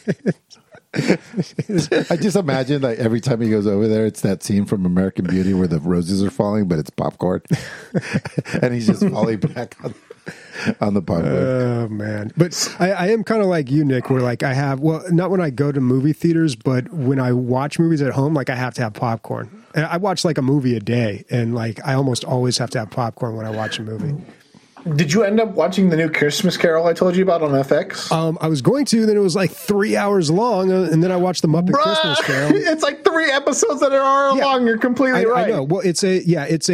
I just imagine like every time he goes over there, it's that scene from American Beauty where the roses are falling, but it's popcorn, and he's just falling back on the popcorn. Oh man. But I am kind of like you, Nick, where like I have, well, not when I go to movie theaters, but when I watch movies at home, like I have to have popcorn. And I watch like a movie a day, and like I almost always have to have popcorn when I watch a movie. Did you end up watching the new Christmas Carol I told you about on FX? I was going to, then it was like 3 hours long, and then I watched the Muppet Christmas Carol. It's like 3 episodes that are long. You're completely right. I know. Well, it's a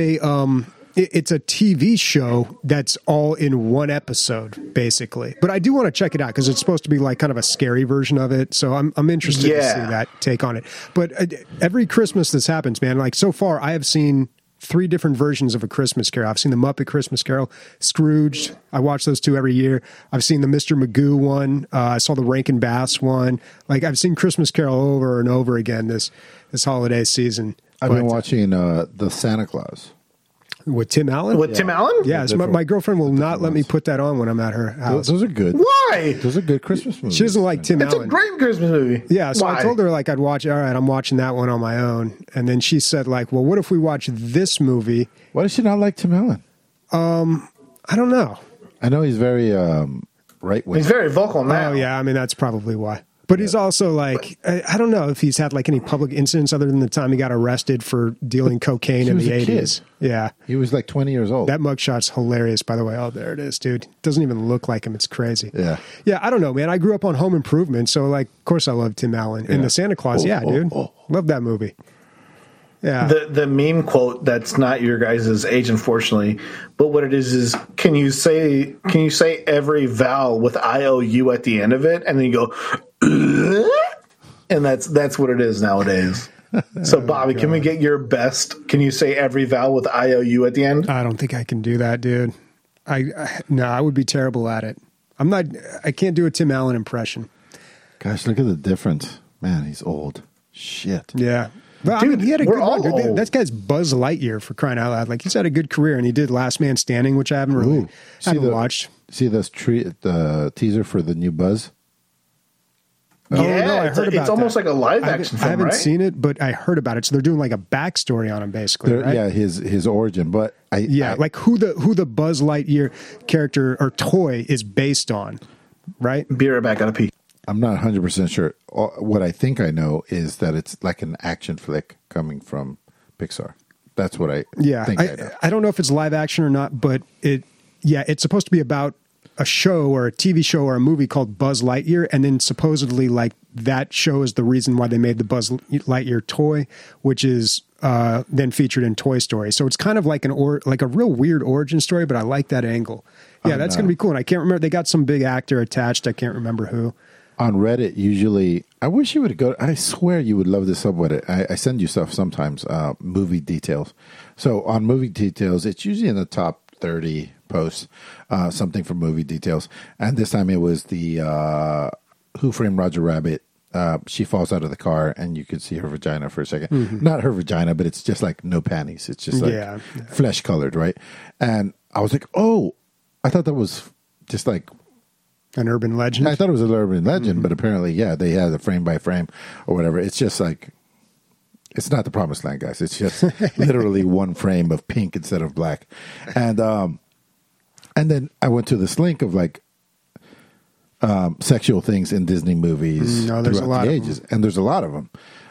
TV show that's all in one episode, basically. But I do want to check it out because it's supposed to be like kind of a scary version of it. So I'm interested to see that take on it. But every Christmas this happens, man. Like so far, I have seen 3 different versions of A Christmas Carol. I've seen the Muppet Christmas Carol, Scrooged. I watch those 2 every year. I've seen the Mr. Magoo one. I saw the Rankin Bass one. Like I've seen Christmas Carol over and over again this holiday season. I've been watching the Santa Claus. With Tim Allen? With Tim Allen? Yeah, so my girlfriend will not let me put that on when I'm at her house. Those are good. Why? Those are good Christmas movies. She doesn't like Tim It's a Allen. great Christmas movie. Yeah, so Why? I told her like I'd watch it. All right, I'm watching that one on my own. And then she said like, well, what if we watch this movie? Why does she not like Tim Allen? I don't know. I know he's very right wing. He's very vocal now. Oh yeah, I mean that's probably why. But he's also like, I don't know if he's had like any public incidents other than the time he got arrested for dealing cocaine in was the a kid. 80s. Yeah. He was like 20 years old. That mugshot's hilarious, by the way. Oh, there it is, dude. Doesn't even look like him. It's crazy. Yeah. Yeah, I don't know, man. I grew up on Home Improvement, so like, of course I love Tim Allen. And Yeah. the Santa Claus, dude. Love that movie. Yeah. The meme quote that's not your guys' age, unfortunately, but what it is can you say every vowel with IOU at the end of it, and then you go, and that's what it is nowadays. So, Bobby, can we get your best? Can you say every vowel with IOU at the end? I don't think I can do that, dude. I would be terrible at it. I can't do a Tim Allen impression. Gosh, look at the difference. Man, he's old. Shit. Yeah. Well, Dude, I mean, he had a we're good run. all Dude. old. That guy's Buzz Lightyear, for crying out loud. Like, he's had a good career, and he did Last Man Standing, which I haven't really watched. See this the teaser for the new Buzz? Oh, Yeah, no, I heard about it's almost that. like a live action I film, haven't right? seen it, but I heard about it. So they're doing like a backstory on him, basically. Right? Yeah, his origin. But like who the Buzz Lightyear character or toy is based on, right? Be right back. Gotta pee. I'm not 100% sure. What I think I know is that it's like an action flick coming from Pixar. That's what I think I know. I don't know if it's live action or not, but it's supposed to be about a show or a TV show or a movie called Buzz Lightyear, and then supposedly like that show is the reason why they made the Buzz Lightyear toy, which is then featured in Toy Story. So it's kind of like a real weird origin story, but I like that angle. Yeah, that's going to be cool. And I can't remember, they got some big actor attached. I can't remember who. On Reddit, usually, I wish you would go. I swear you would love this subreddit. I send you stuff sometimes, movie details. So on movie details, it's usually in the top 30 posts, something from movie details. And this time it was the Who Framed Roger Rabbit. She falls out of the car and you could see her vagina for a second. Mm-hmm. Not her vagina, but it's just like no panties. It's just like flesh colored, right? And I was like, oh, I thought that was just like an urban legend. I thought it was an urban legend, but apparently, they had a frame by frame or whatever. It's just like, it's not the Promised Land, guys. It's just literally one frame of pink instead of black. And then I went to this link of like sexual things in Disney movies there's a throughout lot the of ages, and there's a lot of them.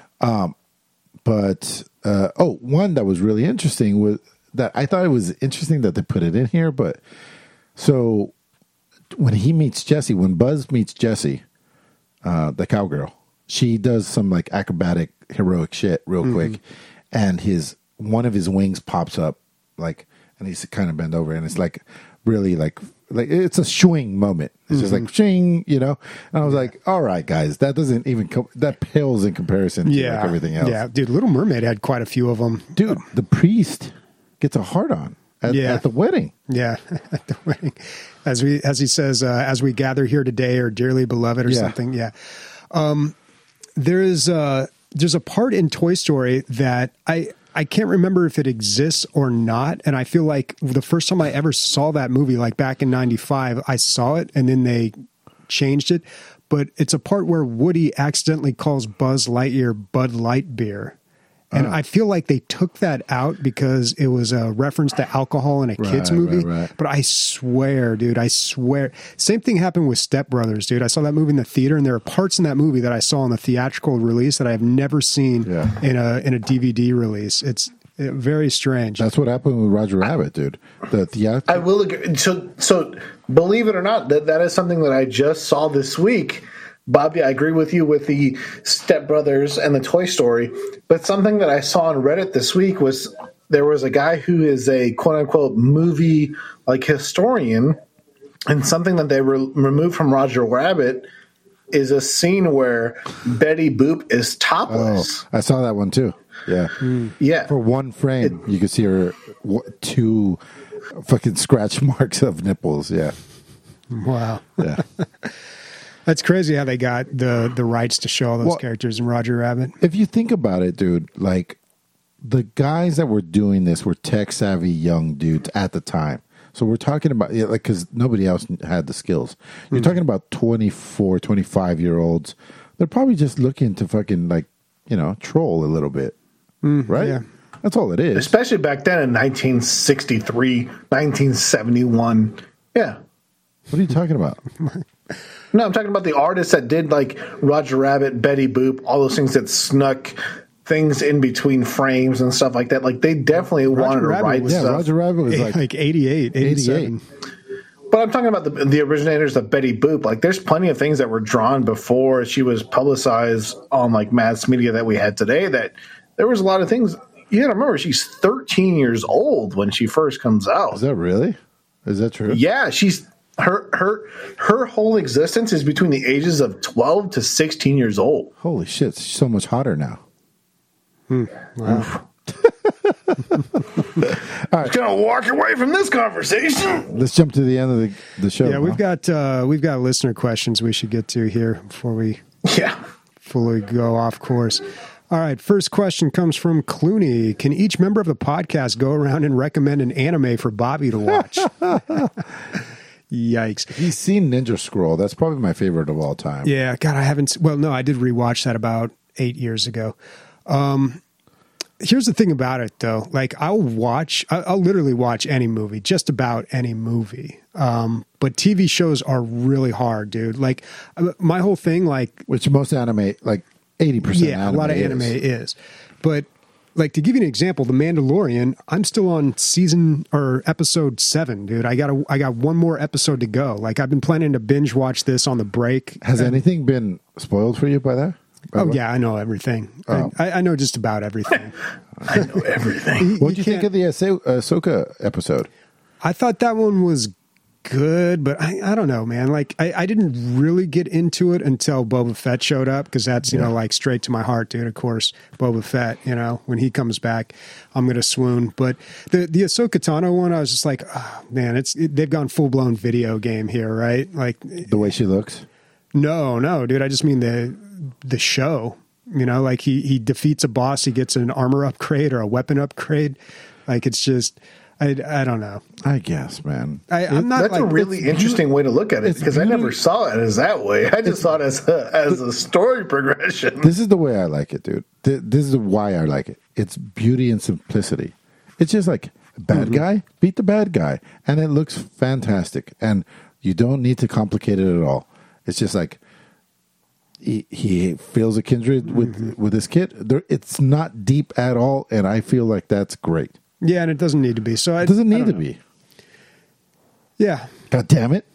But one that was really interesting was that I thought it was interesting that they put it in here. But so when he meets Jessie, when Buzz meets Jessie, the cowgirl, she does some like acrobatic heroic shit real quick, and one of his wings pops up, like, and he's kind of bent over, and it's like really like it's a swing moment. It's just like swing, And I was like, all right, guys, that doesn't even that pales in comparison to like everything else. Yeah, dude, Little Mermaid had quite a few of them. Dude, the priest gets a hard on at the wedding. Yeah, at the wedding, as he says, as we gather here today, or dearly beloved, or something. Yeah, there's a part in Toy Story that I can't remember if it exists or not, and I feel like the first time I ever saw that movie, like back in '95, I saw it, and then they changed it. But it's a part where Woody accidentally calls Buzz Lightyear Bud Light beer. And I feel like they took that out because it was a reference to alcohol in a kid's movie. Right. But I swear, dude, same thing happened with Step Brothers, dude. I saw that movie in the theater, and there are parts in that movie that I saw in the theatrical release that I have never seen in a DVD release. It's very strange. That's what happened with Roger Rabbit, dude. I will agree. So believe it or not, that is something that I just saw this week. Bobby, I agree with you with the Step Brothers and the Toy Story, but something that I saw on Reddit this week was there was a guy who is a quote-unquote movie like historian, and something that they removed from Roger Rabbit is a scene where Betty Boop is topless. Oh, I saw that one too. Yeah. Yeah. For one frame, you could see her two fucking scratch marks of nipples. Yeah. Wow. Yeah. That's crazy how they got the rights to show all those characters in Roger Rabbit. If you think about it, dude, like the guys that were doing this were tech savvy young dudes at the time. So we're talking about, because nobody else had the skills. You're talking about 24, 25-year-olds. They're probably just looking to fucking troll a little bit. Right? Yeah. That's all it is. Especially back then in 1963, 1971. Yeah. What are you talking about? No, I'm talking about the artists that did like Roger Rabbit, Betty Boop, all those things that snuck things in between frames and stuff like that. Like they definitely wanted to write stuff. Yeah, Roger Rabbit was like 88, 87. But I'm talking about the originators of Betty Boop. Like there's plenty of things that were drawn before she was publicized on like mass media that we had today, that there was a lot of things you gotta remember, she's 13 years old when she first comes out. Is that really? Is that true? Yeah, she's her whole existence is between the ages of 12 to 16 years old. Holy shit, she's so much hotter now. Wow. I'm gonna walk away from this conversation. Let's jump to the end of the show. Yeah, we've got listener questions we should get to here before we Yeah. fully go off course. All right, first question comes from Clooney. Can each member of the podcast go around and recommend an anime for Bobby to watch? Yikes. He's seen Ninja Scroll. That's probably my favorite of all time. Yeah, God, I haven't. Well, no, I did rewatch that about 8 years ago. Here's the thing about it, though. Like, I'll literally watch any movie, just about any movie. But TV shows are really hard, dude. Like, my whole thing, like, Which most anime, like 80%. yeah, a lot of anime is. But, like, to give you an example, The Mandalorian, I'm still on episode 7, dude. I got one more episode to go. Like, I've been planning to binge watch this on the break. Has anything been spoiled for you by that? Oh, yeah, I know everything. Oh. I know just about everything. I know everything. What did you think of the Ahsoka episode? I thought that one was good, but I don't know, man. Like, I didn't really get into it until Boba Fett showed up, because that's, you know, like straight to my heart, dude. Of course, Boba Fett, you know, when he comes back, I'm going to swoon. But the Ahsoka Tano one, I was just like, oh, man, they've gone full-blown video game here, right? Like, The way she looks? No, dude. I just mean the show. You know, like he defeats a boss, he gets an armor upgrade or a weapon upgrade. Like, it's just, I don't know. I guess, man. I'm not. That's like, a really interesting way to look at it, because I never saw it as that way. I just saw it as a story progression. This is the way I like it, dude. This is why I like it. It's beauty and simplicity. It's just like, bad guy, beat the bad guy. And it looks fantastic. And you don't need to complicate it at all. It's just like, he feels a kindred with his kid. It's not deep at all, and I feel like that's great. Yeah, and it doesn't need to be. So It doesn't need to be. Yeah. God damn it.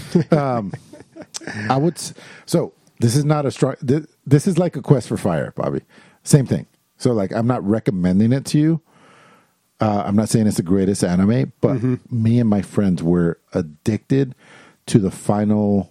I would. So this is not a strong. This is like a Quest for Fire, Bobby. Same thing. So, like, I'm not recommending it to you. I'm not saying it's the greatest anime, but me and my friends were addicted to the Fatal.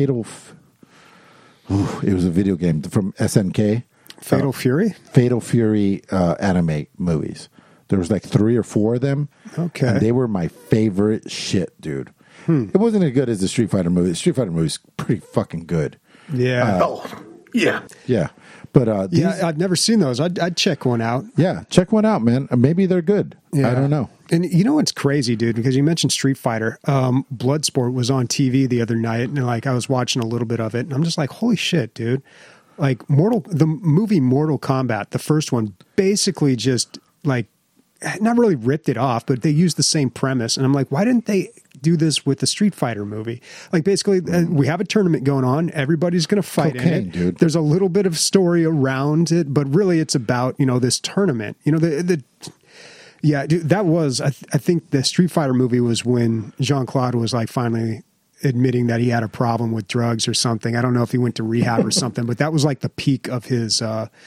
It was a video game from SNK. Fatal Fury? Fatal Fury anime movies. There was like 3 or 4 of them. Okay. And they were my favorite shit, dude. It wasn't as good as the Street Fighter movie. The Street Fighter movie is pretty fucking good. Yeah. Yeah. Yeah. But these, Yeah, I've never seen those. I'd check one out. yeah, check one out, man. Maybe they're good. Yeah. I don't know. And you know what's crazy, dude? Because you mentioned Street Fighter. Bloodsport was on TV the other night, and like I was watching a little bit of it, and I'm just like, holy shit, dude! Like the movie Mortal Kombat, the first one, basically just like not really ripped it off, but they used the same premise, and I'm like, why didn't they do this with the Street Fighter movie? Like, basically, we have a tournament going on. Everybody's going to fight in Cocaine, it. dude. There's a little bit of story around it, but really it's about, you know, this tournament. You know, yeah, dude, that was, I think the Street Fighter movie was when Jean-Claude was like finally admitting that he had a problem with drugs or something. I don't know if he went to rehab or something, but that was like the peak of his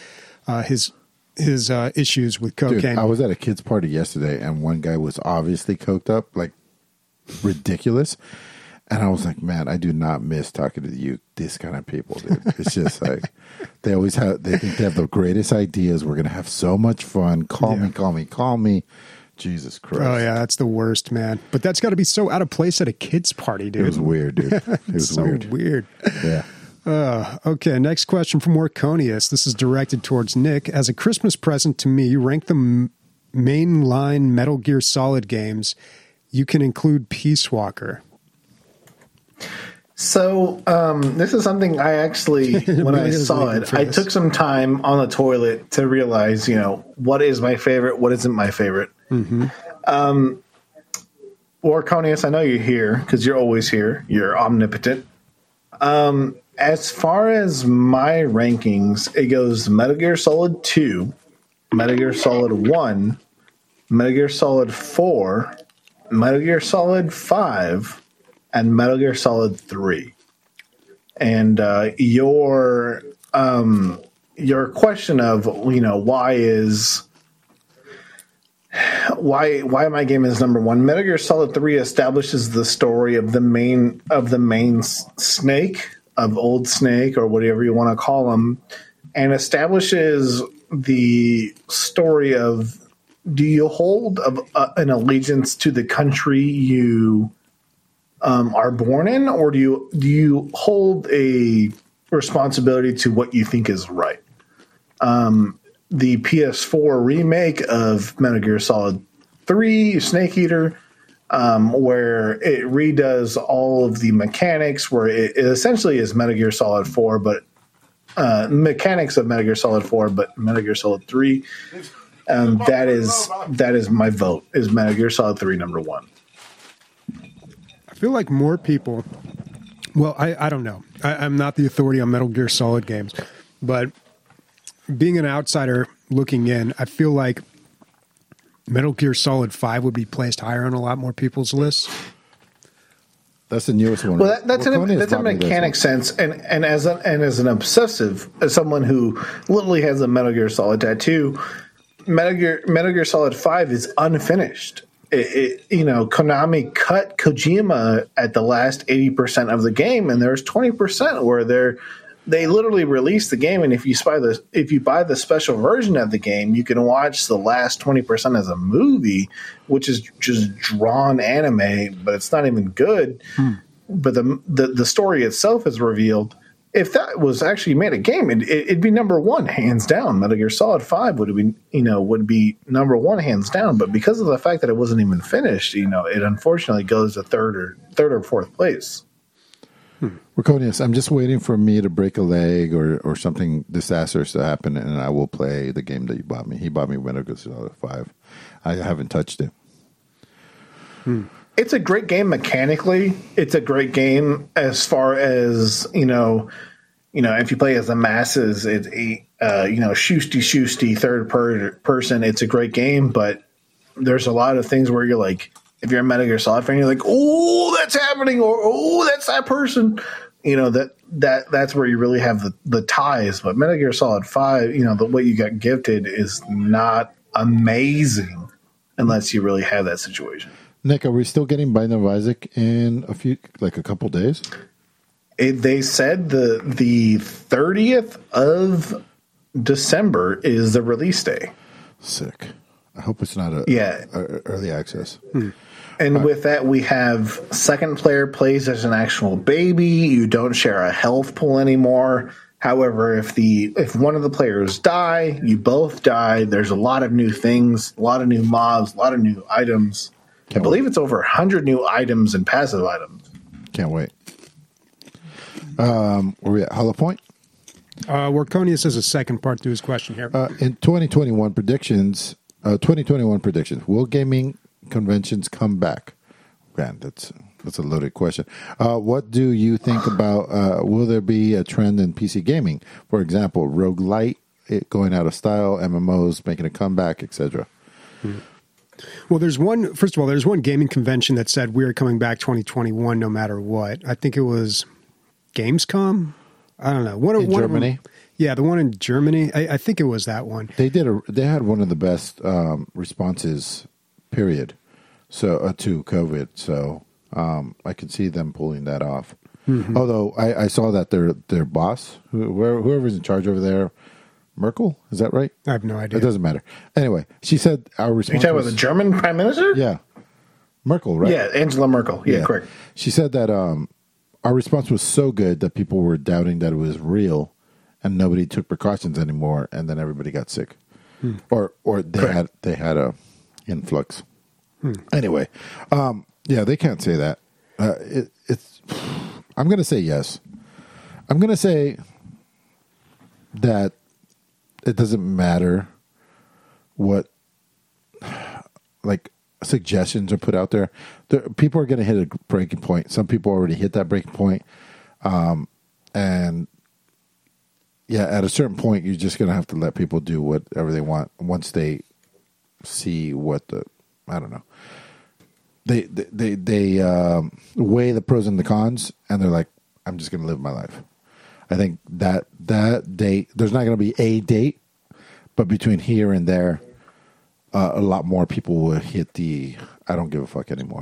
issues with cocaine. Dude, I was at a kid's party yesterday, and one guy was obviously coked up, like ridiculous. And I was like, man, I do not miss talking to you, this kind of people, dude. It's just like, they think they have the greatest ideas. We're going to have so much fun. Call me. Jesus Christ. Oh, yeah, that's the worst, man. But that's got to be so out of place at a kid's party, dude. It was weird, dude. It was so weird. Yeah. Okay, next question from Orconius. This is directed towards Nick. As a Christmas present to me, you rank the mainline Metal Gear Solid games. You can include Peace Walker. So this is something I actually, when I saw it, I took some time on the toilet to realize, you know, what is my favorite, what isn't my favorite. Orconius, I know you're here because you're always here. You're omnipotent. As far as my rankings, it goes Metal Gear Solid 2, Metal Gear Solid 1, Metal Gear Solid 4, Metal Gear Solid 5, and Metal Gear Solid 3. And your question of, you know, why is why my game is number one. Metal Gear Solid 3 establishes the story of the main Snake, of Old Snake, or whatever you want to call him, and establishes the story of, do you hold an allegiance to the country you are born in, or do you hold a responsibility to what you think is right? The PS4 remake of Metal Gear Solid 3, Snake Eater, where it redoes all of the mechanics, where it essentially is Metal Gear Solid 4, but mechanics of Metal Gear Solid 4, but Metal Gear Solid 3. That is my vote, is Metal Gear Solid 3 number one. I feel like more people, well, I don't know. I'm not the authority on Metal Gear Solid games, but being an outsider looking in, I feel like Metal Gear Solid 5 would be placed higher on a lot more people's lists. That's the newest one. Well, that's a mechanic sense, and as an obsessive, as someone who literally has a Metal Gear Solid tattoo, Metal Gear Solid 5 is unfinished. Konami cut Kojima at the last 80% of the game, and there's 20% where they literally released the game, and if you buy the special version of the game, you can watch the last 20% as a movie, which is just drawn anime, but it's not even good. But the story itself is revealed. If that was actually made a game, it'd be number one, hands down. Metal Gear Solid 5 would be number one, hands down. But because of the fact that it wasn't even finished, it unfortunately goes to third or fourth place. Raconius, I'm just waiting for me to break a leg or something disastrous to happen, and I will play the game that you bought me. He bought me Metal Gear Solid 5. I haven't touched it. It's a great game mechanically. It's a great game as far as, if you play as the masses, it's a, shoosty third person. It's a great game, but there's a lot of things where you're like, if you're a Metal Gear Solid fan, you're like, oh, that's happening, or oh, that's that person. That's where you really have the ties. But Metal Gear Solid 5, what you got gifted is not amazing unless you really have that situation. Nick, are we still getting Binding of Isaac in a couple days? They said the 30th of December is the release day. Sick. I hope it's not early access. And with that, we have second player plays as an actual baby. You don't share a health pool anymore. However, if one of the players die, you both die. There's a lot of new things, a lot of new mobs, a lot of new items. I believe it's over 100 new items and passive items. Can't wait. Where are we at? Hollow Point? Workonius has a second part to his question here. In 2021 predictions, will gaming conventions come back? Man, that's a loaded question. What do you think about, will there be a trend in PC gaming? For example, roguelite going out of style, MMOs making a comeback, etc. Well, there's one gaming convention that said we're coming back 2021 no matter what. I think it was Gamescom. I don't know. In Germany? Yeah, the one in Germany. I think it was that one. They had one of the best responses, period. So to COVID. So I could see them pulling that off. Mm-hmm. Although I saw that their boss, whoever's in charge over there, Merkel, is that right? I have no idea. It doesn't matter. Anyway, she said our response. Are you talking about the German prime minister? Yeah, Merkel, right? Yeah, Angela Merkel. Yeah, correct. She said that our response was so good that people were doubting that it was real, and nobody took precautions anymore, and then everybody got sick, or they had a influx. Anyway, they can't say that. It's. I'm going to say yes. I'm going to say that it doesn't matter what suggestions are put out there. People are going to hit a breaking point. Some people already hit that breaking point. And at a certain point, you're just going to have to let people do whatever they want once they see I don't know. They weigh the pros and the cons, and they're like, I'm just going to live my life. I think that date, there's not going to be a date, but between here and there, a lot more people will hit the I don't give a fuck anymore.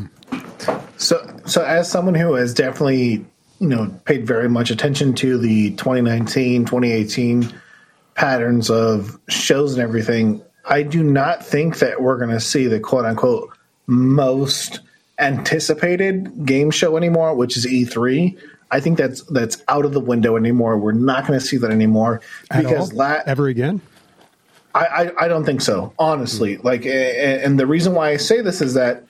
So as someone who has definitely, paid very much attention to the 2019, 2018 patterns of shows and everything, I do not think that we're going to see the quote unquote most anticipated game show anymore, which is E3. I think that's out of the window anymore. We're not going to see that anymore because ever again. I don't think so, honestly. And the reason why I say this is that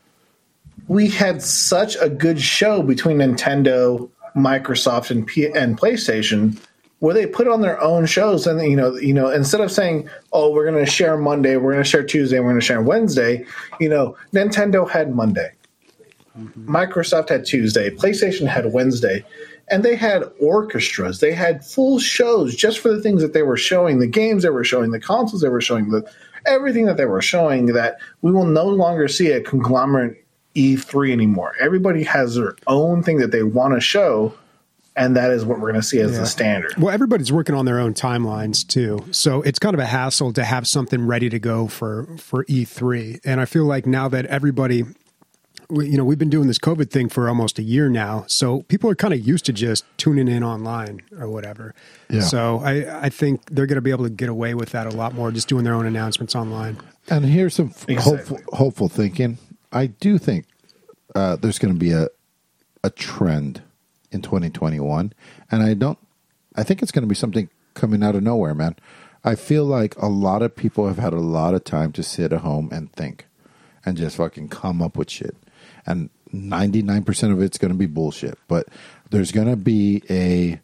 we had such a good show between Nintendo, Microsoft, and PlayStation, where they put on their own shows, and instead of saying, "Oh, we're going to share Monday, we're going to share Tuesday, we're going to share Wednesday," Nintendo had Monday, Microsoft had Tuesday, PlayStation had Wednesday, and they had orchestras. They had full shows just for the things that they were showing, the games they were showing, the consoles they were showing, everything that they were showing. That we will no longer see a conglomerate E3 anymore. Everybody has their own thing that they want to show, and that is what we're going to see as the standard. Well, everybody's working on their own timelines too, so it's kind of a hassle to have something ready to go for E3. And I feel like now that everybody, we've been doing this COVID thing for almost a year now, so people are kind of used to just tuning in online or whatever. Yeah. So I think they're going to be able to get away with that a lot more, just doing their own announcements online. And here's some hopeful thinking. I do think there's going to be a trend in 2021, and I think it's going to be something coming out of nowhere, man. I feel like a lot of people have had a lot of time to sit at home and think and just fucking come up with shit. And 99% of it's going to be bullshit, but there's going to be a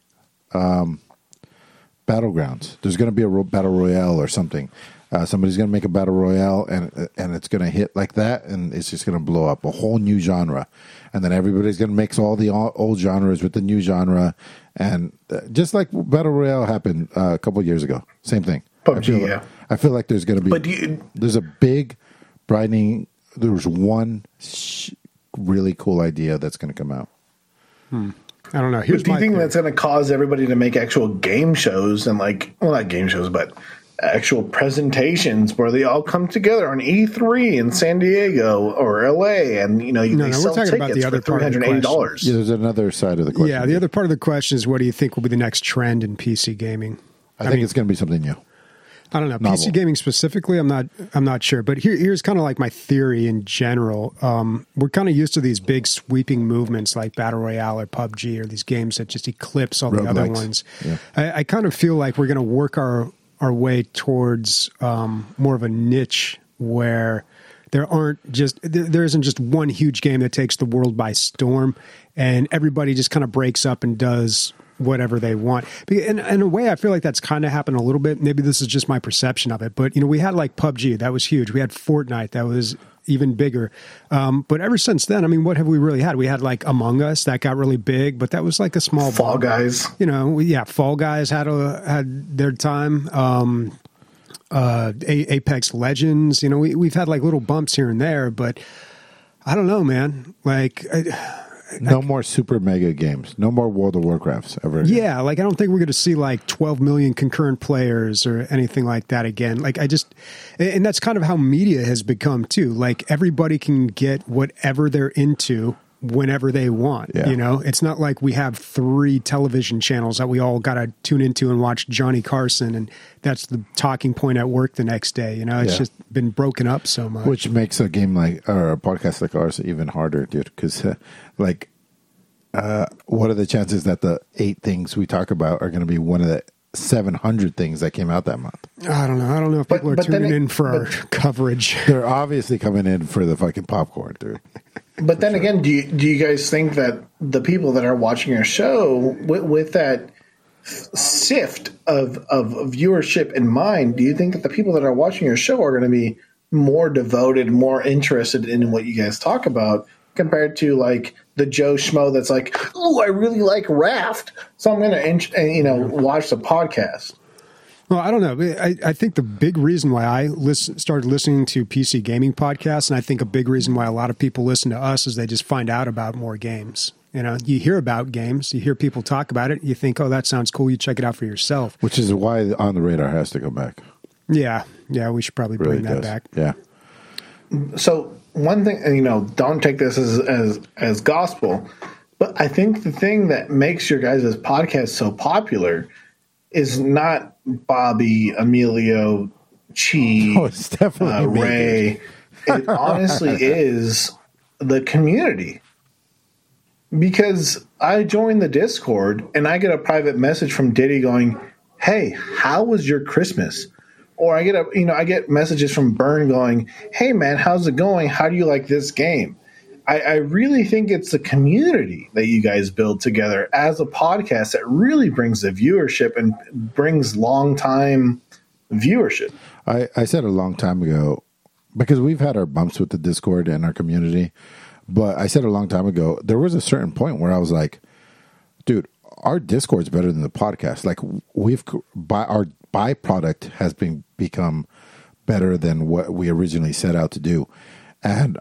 battlegrounds. There's going to be a battle royale or something. Somebody's going to make a battle royale, and it's going to hit like that, and it's just going to blow up a whole new genre. And then everybody's going to mix all the old genres with the new genre, and just like battle royale happened a couple of years ago, same thing. PUBG, I feel like there's going to be. There's a big brightening. There's one really cool idea that's going to come out. I don't know. Do you think that's going to cause everybody to make actual game shows and not game shows, but actual presentations where they all come together on E3 in San Diego or LA, and they sell tickets about the other for $380. Yeah, there's another side of the question. Yeah, the other part of the question is, what do you think will be the next trend in PC gaming? I think it's going to be something new. I don't know. Novel. PC gaming specifically, I'm not sure. But here's kind of like my theory in general. We're kind of used to these big sweeping movements like Battle Royale or PUBG or these games that just eclipse all the other ones. Yeah. I kind of feel like we're going to work our way towards more of a niche where there isn't just one huge game that takes the world by storm, and everybody just kind of breaks up and does whatever they want. In a way, I feel like that's kind of happened a little bit. Maybe this is just my perception of it, but we had like PUBG, that was huge. We had Fortnite, that was even bigger. But ever since then, what have we really had? We had like Among Us, that got really big, but that was like a small Fall Guys. Fall Guys had their time. Apex Legends, we've had like little bumps here and there, but I don't know, man. No more super mega games. No more World of Warcrafts ever again. Yeah, I don't think we're going to see 12 million concurrent players or anything like that again. And that's kind of how media has become too. Everybody can get whatever they're into whenever they want. Yeah. It's not like we have 3 television channels that we all got to tune into and watch Johnny Carson, and that's the talking point at work the next day. It's just been broken up so much, which makes a game or a podcast like ours even harder, dude. Because what are the chances that the 8 things we talk about are going to be one of the 700 things that came out that month? I don't know if people are tuning in for our coverage. They're obviously coming in for the fucking popcorn, dude. But then again, do you guys think that the people that are watching your show with that sift of viewership in mind, do you think that the people that are watching your show are going to be more devoted, more interested in what you guys talk about compared to the Joe Schmo that's like, oh, I really like Raft, so I'm going to watch the podcast? Well, I don't know. I think the big reason why I started listening to PC gaming podcasts, and I think a big reason why a lot of people listen to us, is they just find out about more games. You hear about games, you hear people talk about it, you think, oh, that sounds cool, you check it out for yourself. Which is why On the Radar has to go back. Yeah, we should probably bring that back. Yeah. So one thing, and don't take this as gospel, but I think the thing that makes your guys' podcast so popular is not Bobby, Emilio, Chi, It's definitely me, Ray. It honestly is the community. Because I joined the Discord and I get a private message from Diddy going, "Hey, how was your Christmas?" Or I get messages from Burn going, "Hey man, how's it going? How do you like this game?" I really think it's the community that you guys build together as a podcast that really brings the viewership and brings long time viewership. I said a long time ago, because we've had our bumps with the Discord and our community, but I said a long time ago, there was a certain point where I was like, dude, our Discord's better than the podcast. Like our byproduct has become better than what we originally set out to do. And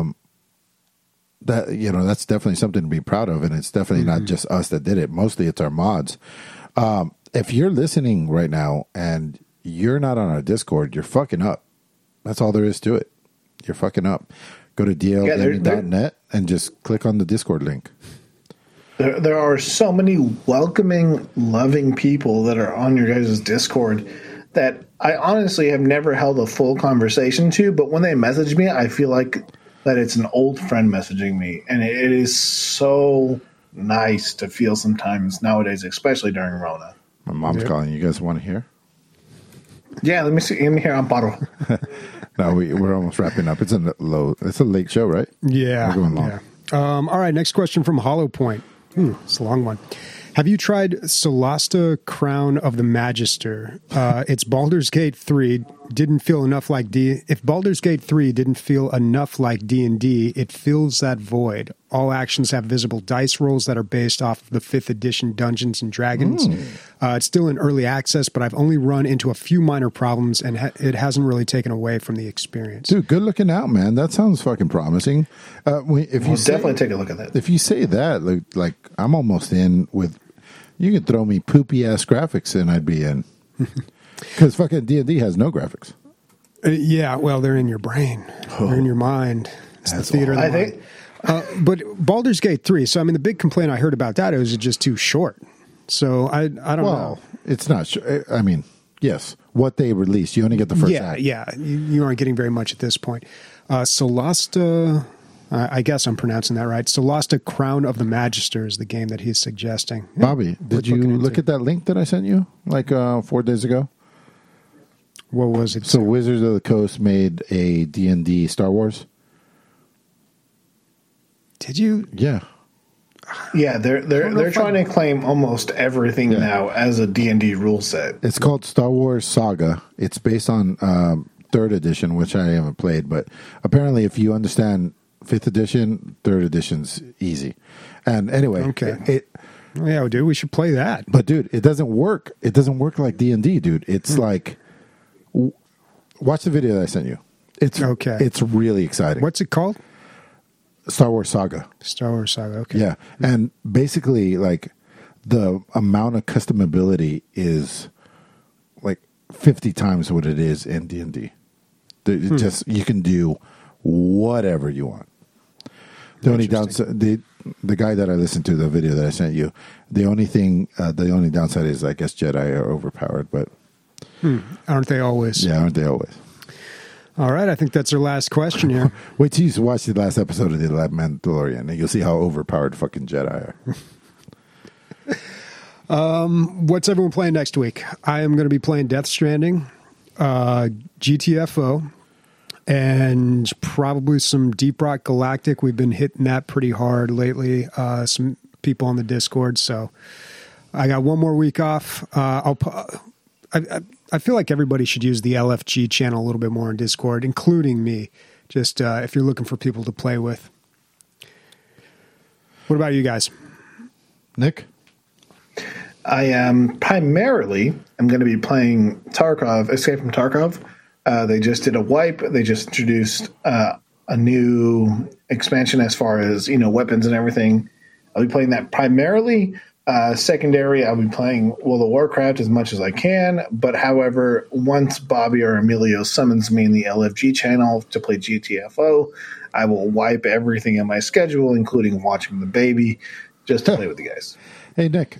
that's definitely something to be proud of, and it's definitely not just us that did it. Mostly it's our mods. If you're listening right now and you're not on our Discord, you're fucking up. That's all there is to it. You're fucking up. Go to dlgaming.net and just click on the Discord link. There are so many welcoming, loving people that are on your guys' Discord that I honestly have never held a full conversation to, but when they message me, I feel like that it's an old friend messaging me. And it is so nice to feel sometimes nowadays, especially during Rona. My mom's calling. You guys want to hear? Yeah, let me see. Let me hear Amparo. No, we're almost wrapping up. It's a late show, right? Yeah. We're going long. Yeah. All right, next question from Hollow Point. It's a long one. Have you tried Solasta Crown of the Magister? It's Baldur's Gate 3 didn't feel enough like If Baldur's Gate 3 didn't feel enough like D&D, it fills that void. All actions have visible dice rolls that are based off of the 5th edition Dungeons and Dragons. It's still in early access, but I've only run into a few minor problems, and it hasn't really taken away from the experience. Dude, good looking out, man. That sounds fucking promising. If you definitely take a look at that. If you say that, like I'm almost in with. You could throw me poopy ass graphics and I'd be in. Because fucking D&D has no graphics. Yeah, well, they're in your brain. They're in your mind. It's the theater of the mind. But Baldur's Gate 3, so I mean, the big complaint I heard about that is it's just too short. So I don't know. It's not sure. I mean, yes, what they released, you only get the first act. Yeah, you aren't getting very much at this point. Solasta... I guess I'm pronouncing that right. Solasta Crown of the Magister is the game that he's suggesting. Bobby, did you look at that link that I sent you like 4 days ago? What was it? So Wizards of the Coast made a D&D Star Wars. Did you? Yeah. Yeah, they're trying to claim almost everything now as a D&D rule set. It's called Star Wars Saga. It's based on 3rd edition, which I haven't played, but apparently if you understand 5th edition, 3rd edition's easy. And anyway, okay. Yeah, dude, we should play that. But dude, it doesn't work. It doesn't work like D&D, dude. It's like, watch the video that I sent you. It's okay. It's really exciting. What's it called? Star Wars Saga. Star Wars Saga. Okay. Yeah, and basically, like the amount of customability is like 50 times what it is in D&D. Just you can do whatever you want. The only downside, the guy that I listened to, the video that I sent you, the only downside is I guess Jedi are overpowered, but aren't they always? Yeah, aren't they always? All right, I think that's our last question here. Wait till you watch the last episode of The Mandalorian, and you'll see how overpowered fucking Jedi are. What's everyone playing next week? I am going to be playing Death Stranding, GTFO, and probably some Deep Rock Galactic. We've been hitting that pretty hard lately. Some people on the Discord. So I got one more week off. I feel like everybody should use the LFG channel a little bit more in Discord, including me. Just if you're looking for people to play with. What about you guys? Nick? I am primarily going to be playing Tarkov, Escape from Tarkov. They just did a wipe. They just introduced a new expansion as far as weapons and everything. I'll be playing that primarily, Secondary, I'll be playing World of Warcraft as much as I can. But however, once Bobby or Emilio summons me in the LFG channel to play GTFO, I will wipe everything in my schedule, including watching the baby, just to play with the guys. Hey, Nick.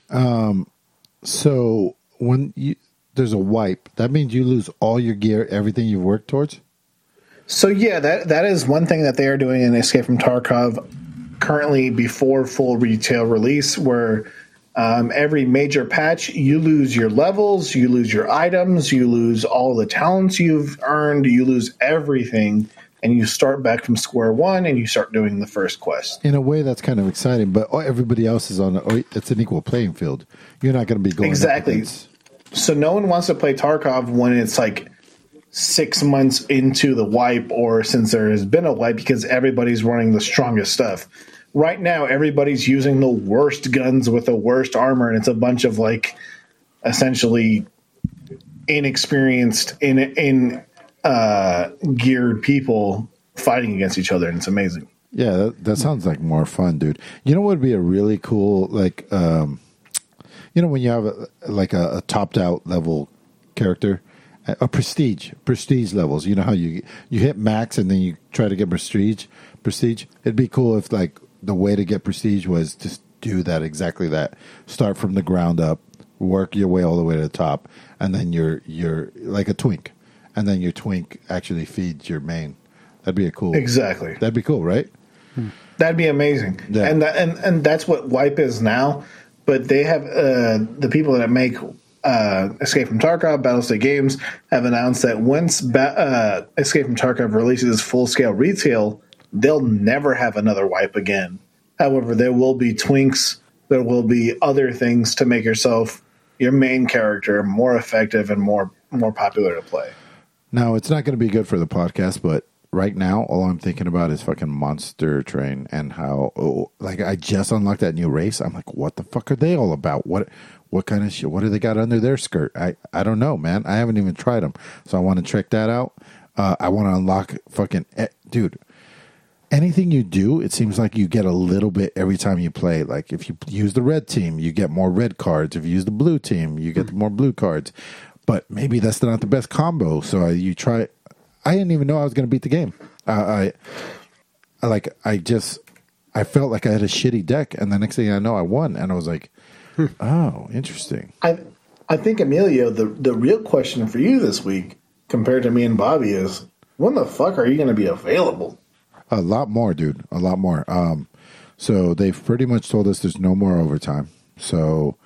So when there's a wipe, that means you lose all your gear, everything you've worked towards? So yeah, that is one thing that they are doing in Escape from Tarkov currently before full retail release, where every major patch, you lose your levels, you lose your items, you lose all the talents you've earned, you lose everything, and you start back from square one and you start doing the first quest. In a way, that's kind of exciting, but everybody else is it's an equal playing field. You're not going to be going exactly. So no one wants to play Tarkov when it's like 6 months into the wipe, or since there has been a wipe, because everybody's running the strongest stuff. Right now, everybody's using the worst guns with the worst armor, and it's a bunch of like essentially inexperienced geared people fighting against each other, and it's amazing. Yeah, that sounds like more fun, dude. You know what would be a really cool, like, when you have a topped out level character, a prestige levels. You know how you hit max and then you try to get prestige. It'd be cool if like the way to get prestige was just do that, exactly that. Start from the ground up, work your way all the way to the top, and then you're like a twink, and then your twink actually feeds your main. That'd be Exactly. That'd be cool, right? That'd be amazing. Yeah. And that's what wipe is now. But they have the people that make Escape from Tarkov, Battlestate Games, have announced that once Escape from Tarkov releases full-scale retail, they'll never have another wipe again. However, there will be twinks, there will be other things to make your main character more effective and more popular to play. Now, it's not going to be good for the podcast, but right now, all I'm thinking about is fucking Monster Train and how, I just unlocked that new race. I'm like, what the fuck are they all about? What kind of shit? What do they got under their skirt? I don't know, man. I haven't even tried them. So I want to check that out. I want to unlock fucking, dude, anything you do, it seems like you get a little bit every time you play. Like if you use the red team, you get more red cards. If you use the blue team, you get more blue cards. But maybe that's not the best combo. So you try. I didn't even know I was going to beat the game. I felt like I had a shitty deck, and the next thing I know, I won, and I was like, "Oh, interesting." I think, Emilio, the real question for you this week, compared to me and Bobby, is when the fuck are you going to be available? A lot more, dude. A lot more. So they've pretty much told us there's no more overtime. So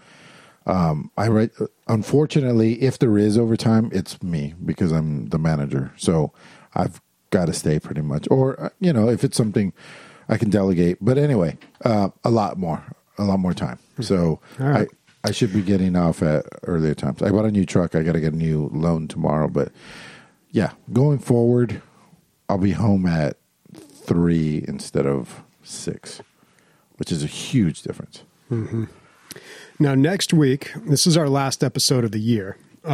unfortunately, if there is overtime, it's me because I'm the manager. So I've got to stay pretty much. Or, if it's something I can delegate. But anyway, a lot more time. So right. I should be getting off at earlier times. I bought a new truck. I got to get a new loan tomorrow. But yeah, going forward, I'll be home at 3 instead of 6, which is a huge difference. Mm-hmm. Now, next week, this is our last episode of the year.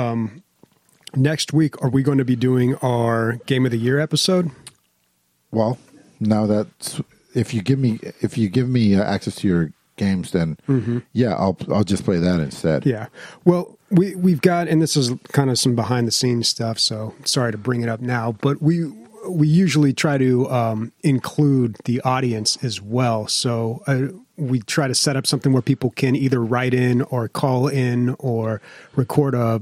Next week, are we going to be doing our Game of the Year episode? Well, now that's if you give me access to your games, then yeah, I'll just play that instead. Yeah. Well, we've got, and this is kind of some behind the scenes stuff, so sorry to bring it up now, but we usually try to include the audience as well. So we try to set up something where people can either write in or call in or record a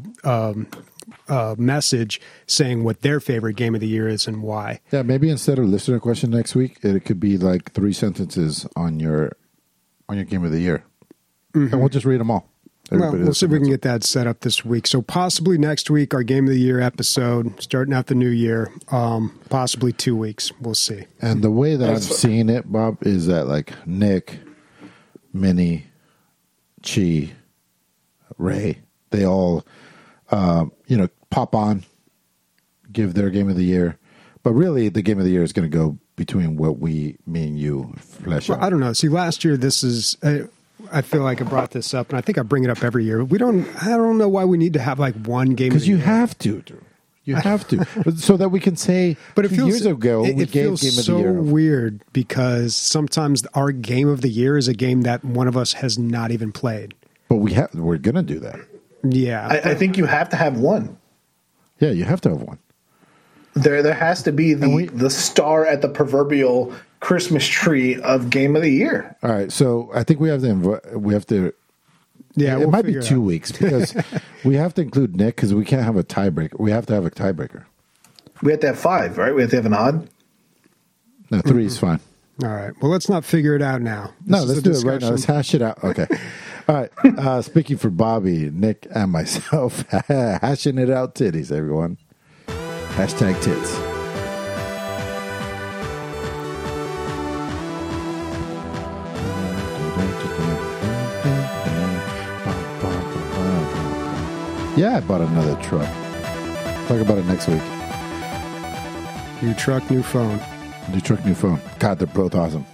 message saying what their favorite game of the year is and why. Yeah, maybe instead of listener question next week, it could be like 3 sentences on your game of the year. And we'll just read them all. We'll see if we can get that set up this week. So possibly next week, our Game of the Year episode, starting out the new year, possibly 2 weeks. We'll see. And the way that I'm seeing it, Bob, is that like Nick, Minnie, Chi, Ray, they all, pop on, give their Game of the Year. But really, the Game of the Year is going to go between what me and you flesh out. I don't know. See, last year, this is... I feel like I brought this up, and I think I bring it up every year. I don't know why we need to have like one game. Because you have to. You have to, so that we can say. But it feels years ago we it gave feels Game of so the Year. weird because sometimes our Game of the Year is a game that one of us has not even played. But we're gonna do that. Yeah, I think you have to have one. Yeah, you have to have one. There has to be the star at the proverbial Christmas tree of Game of the Year. All right, so I think we have to. yeah. It we'll might be figure it 2 out. weeks because we have to include Nick because we can't have a tiebreaker. We have to have a tiebreaker. We have to have 5, right? We have to have an odd. No, 3 is fine. All right. Well, let's not figure it out now. No, This let's is do a it right now. Let's discussion. hash it out. Okay. All right. Speaking for Bobby, Nick, and myself, hashing it out titties, everyone. Hashtag tits. Yeah, I bought another truck. Talk about it next week. New truck, new phone. New truck, new phone. God, they're both awesome.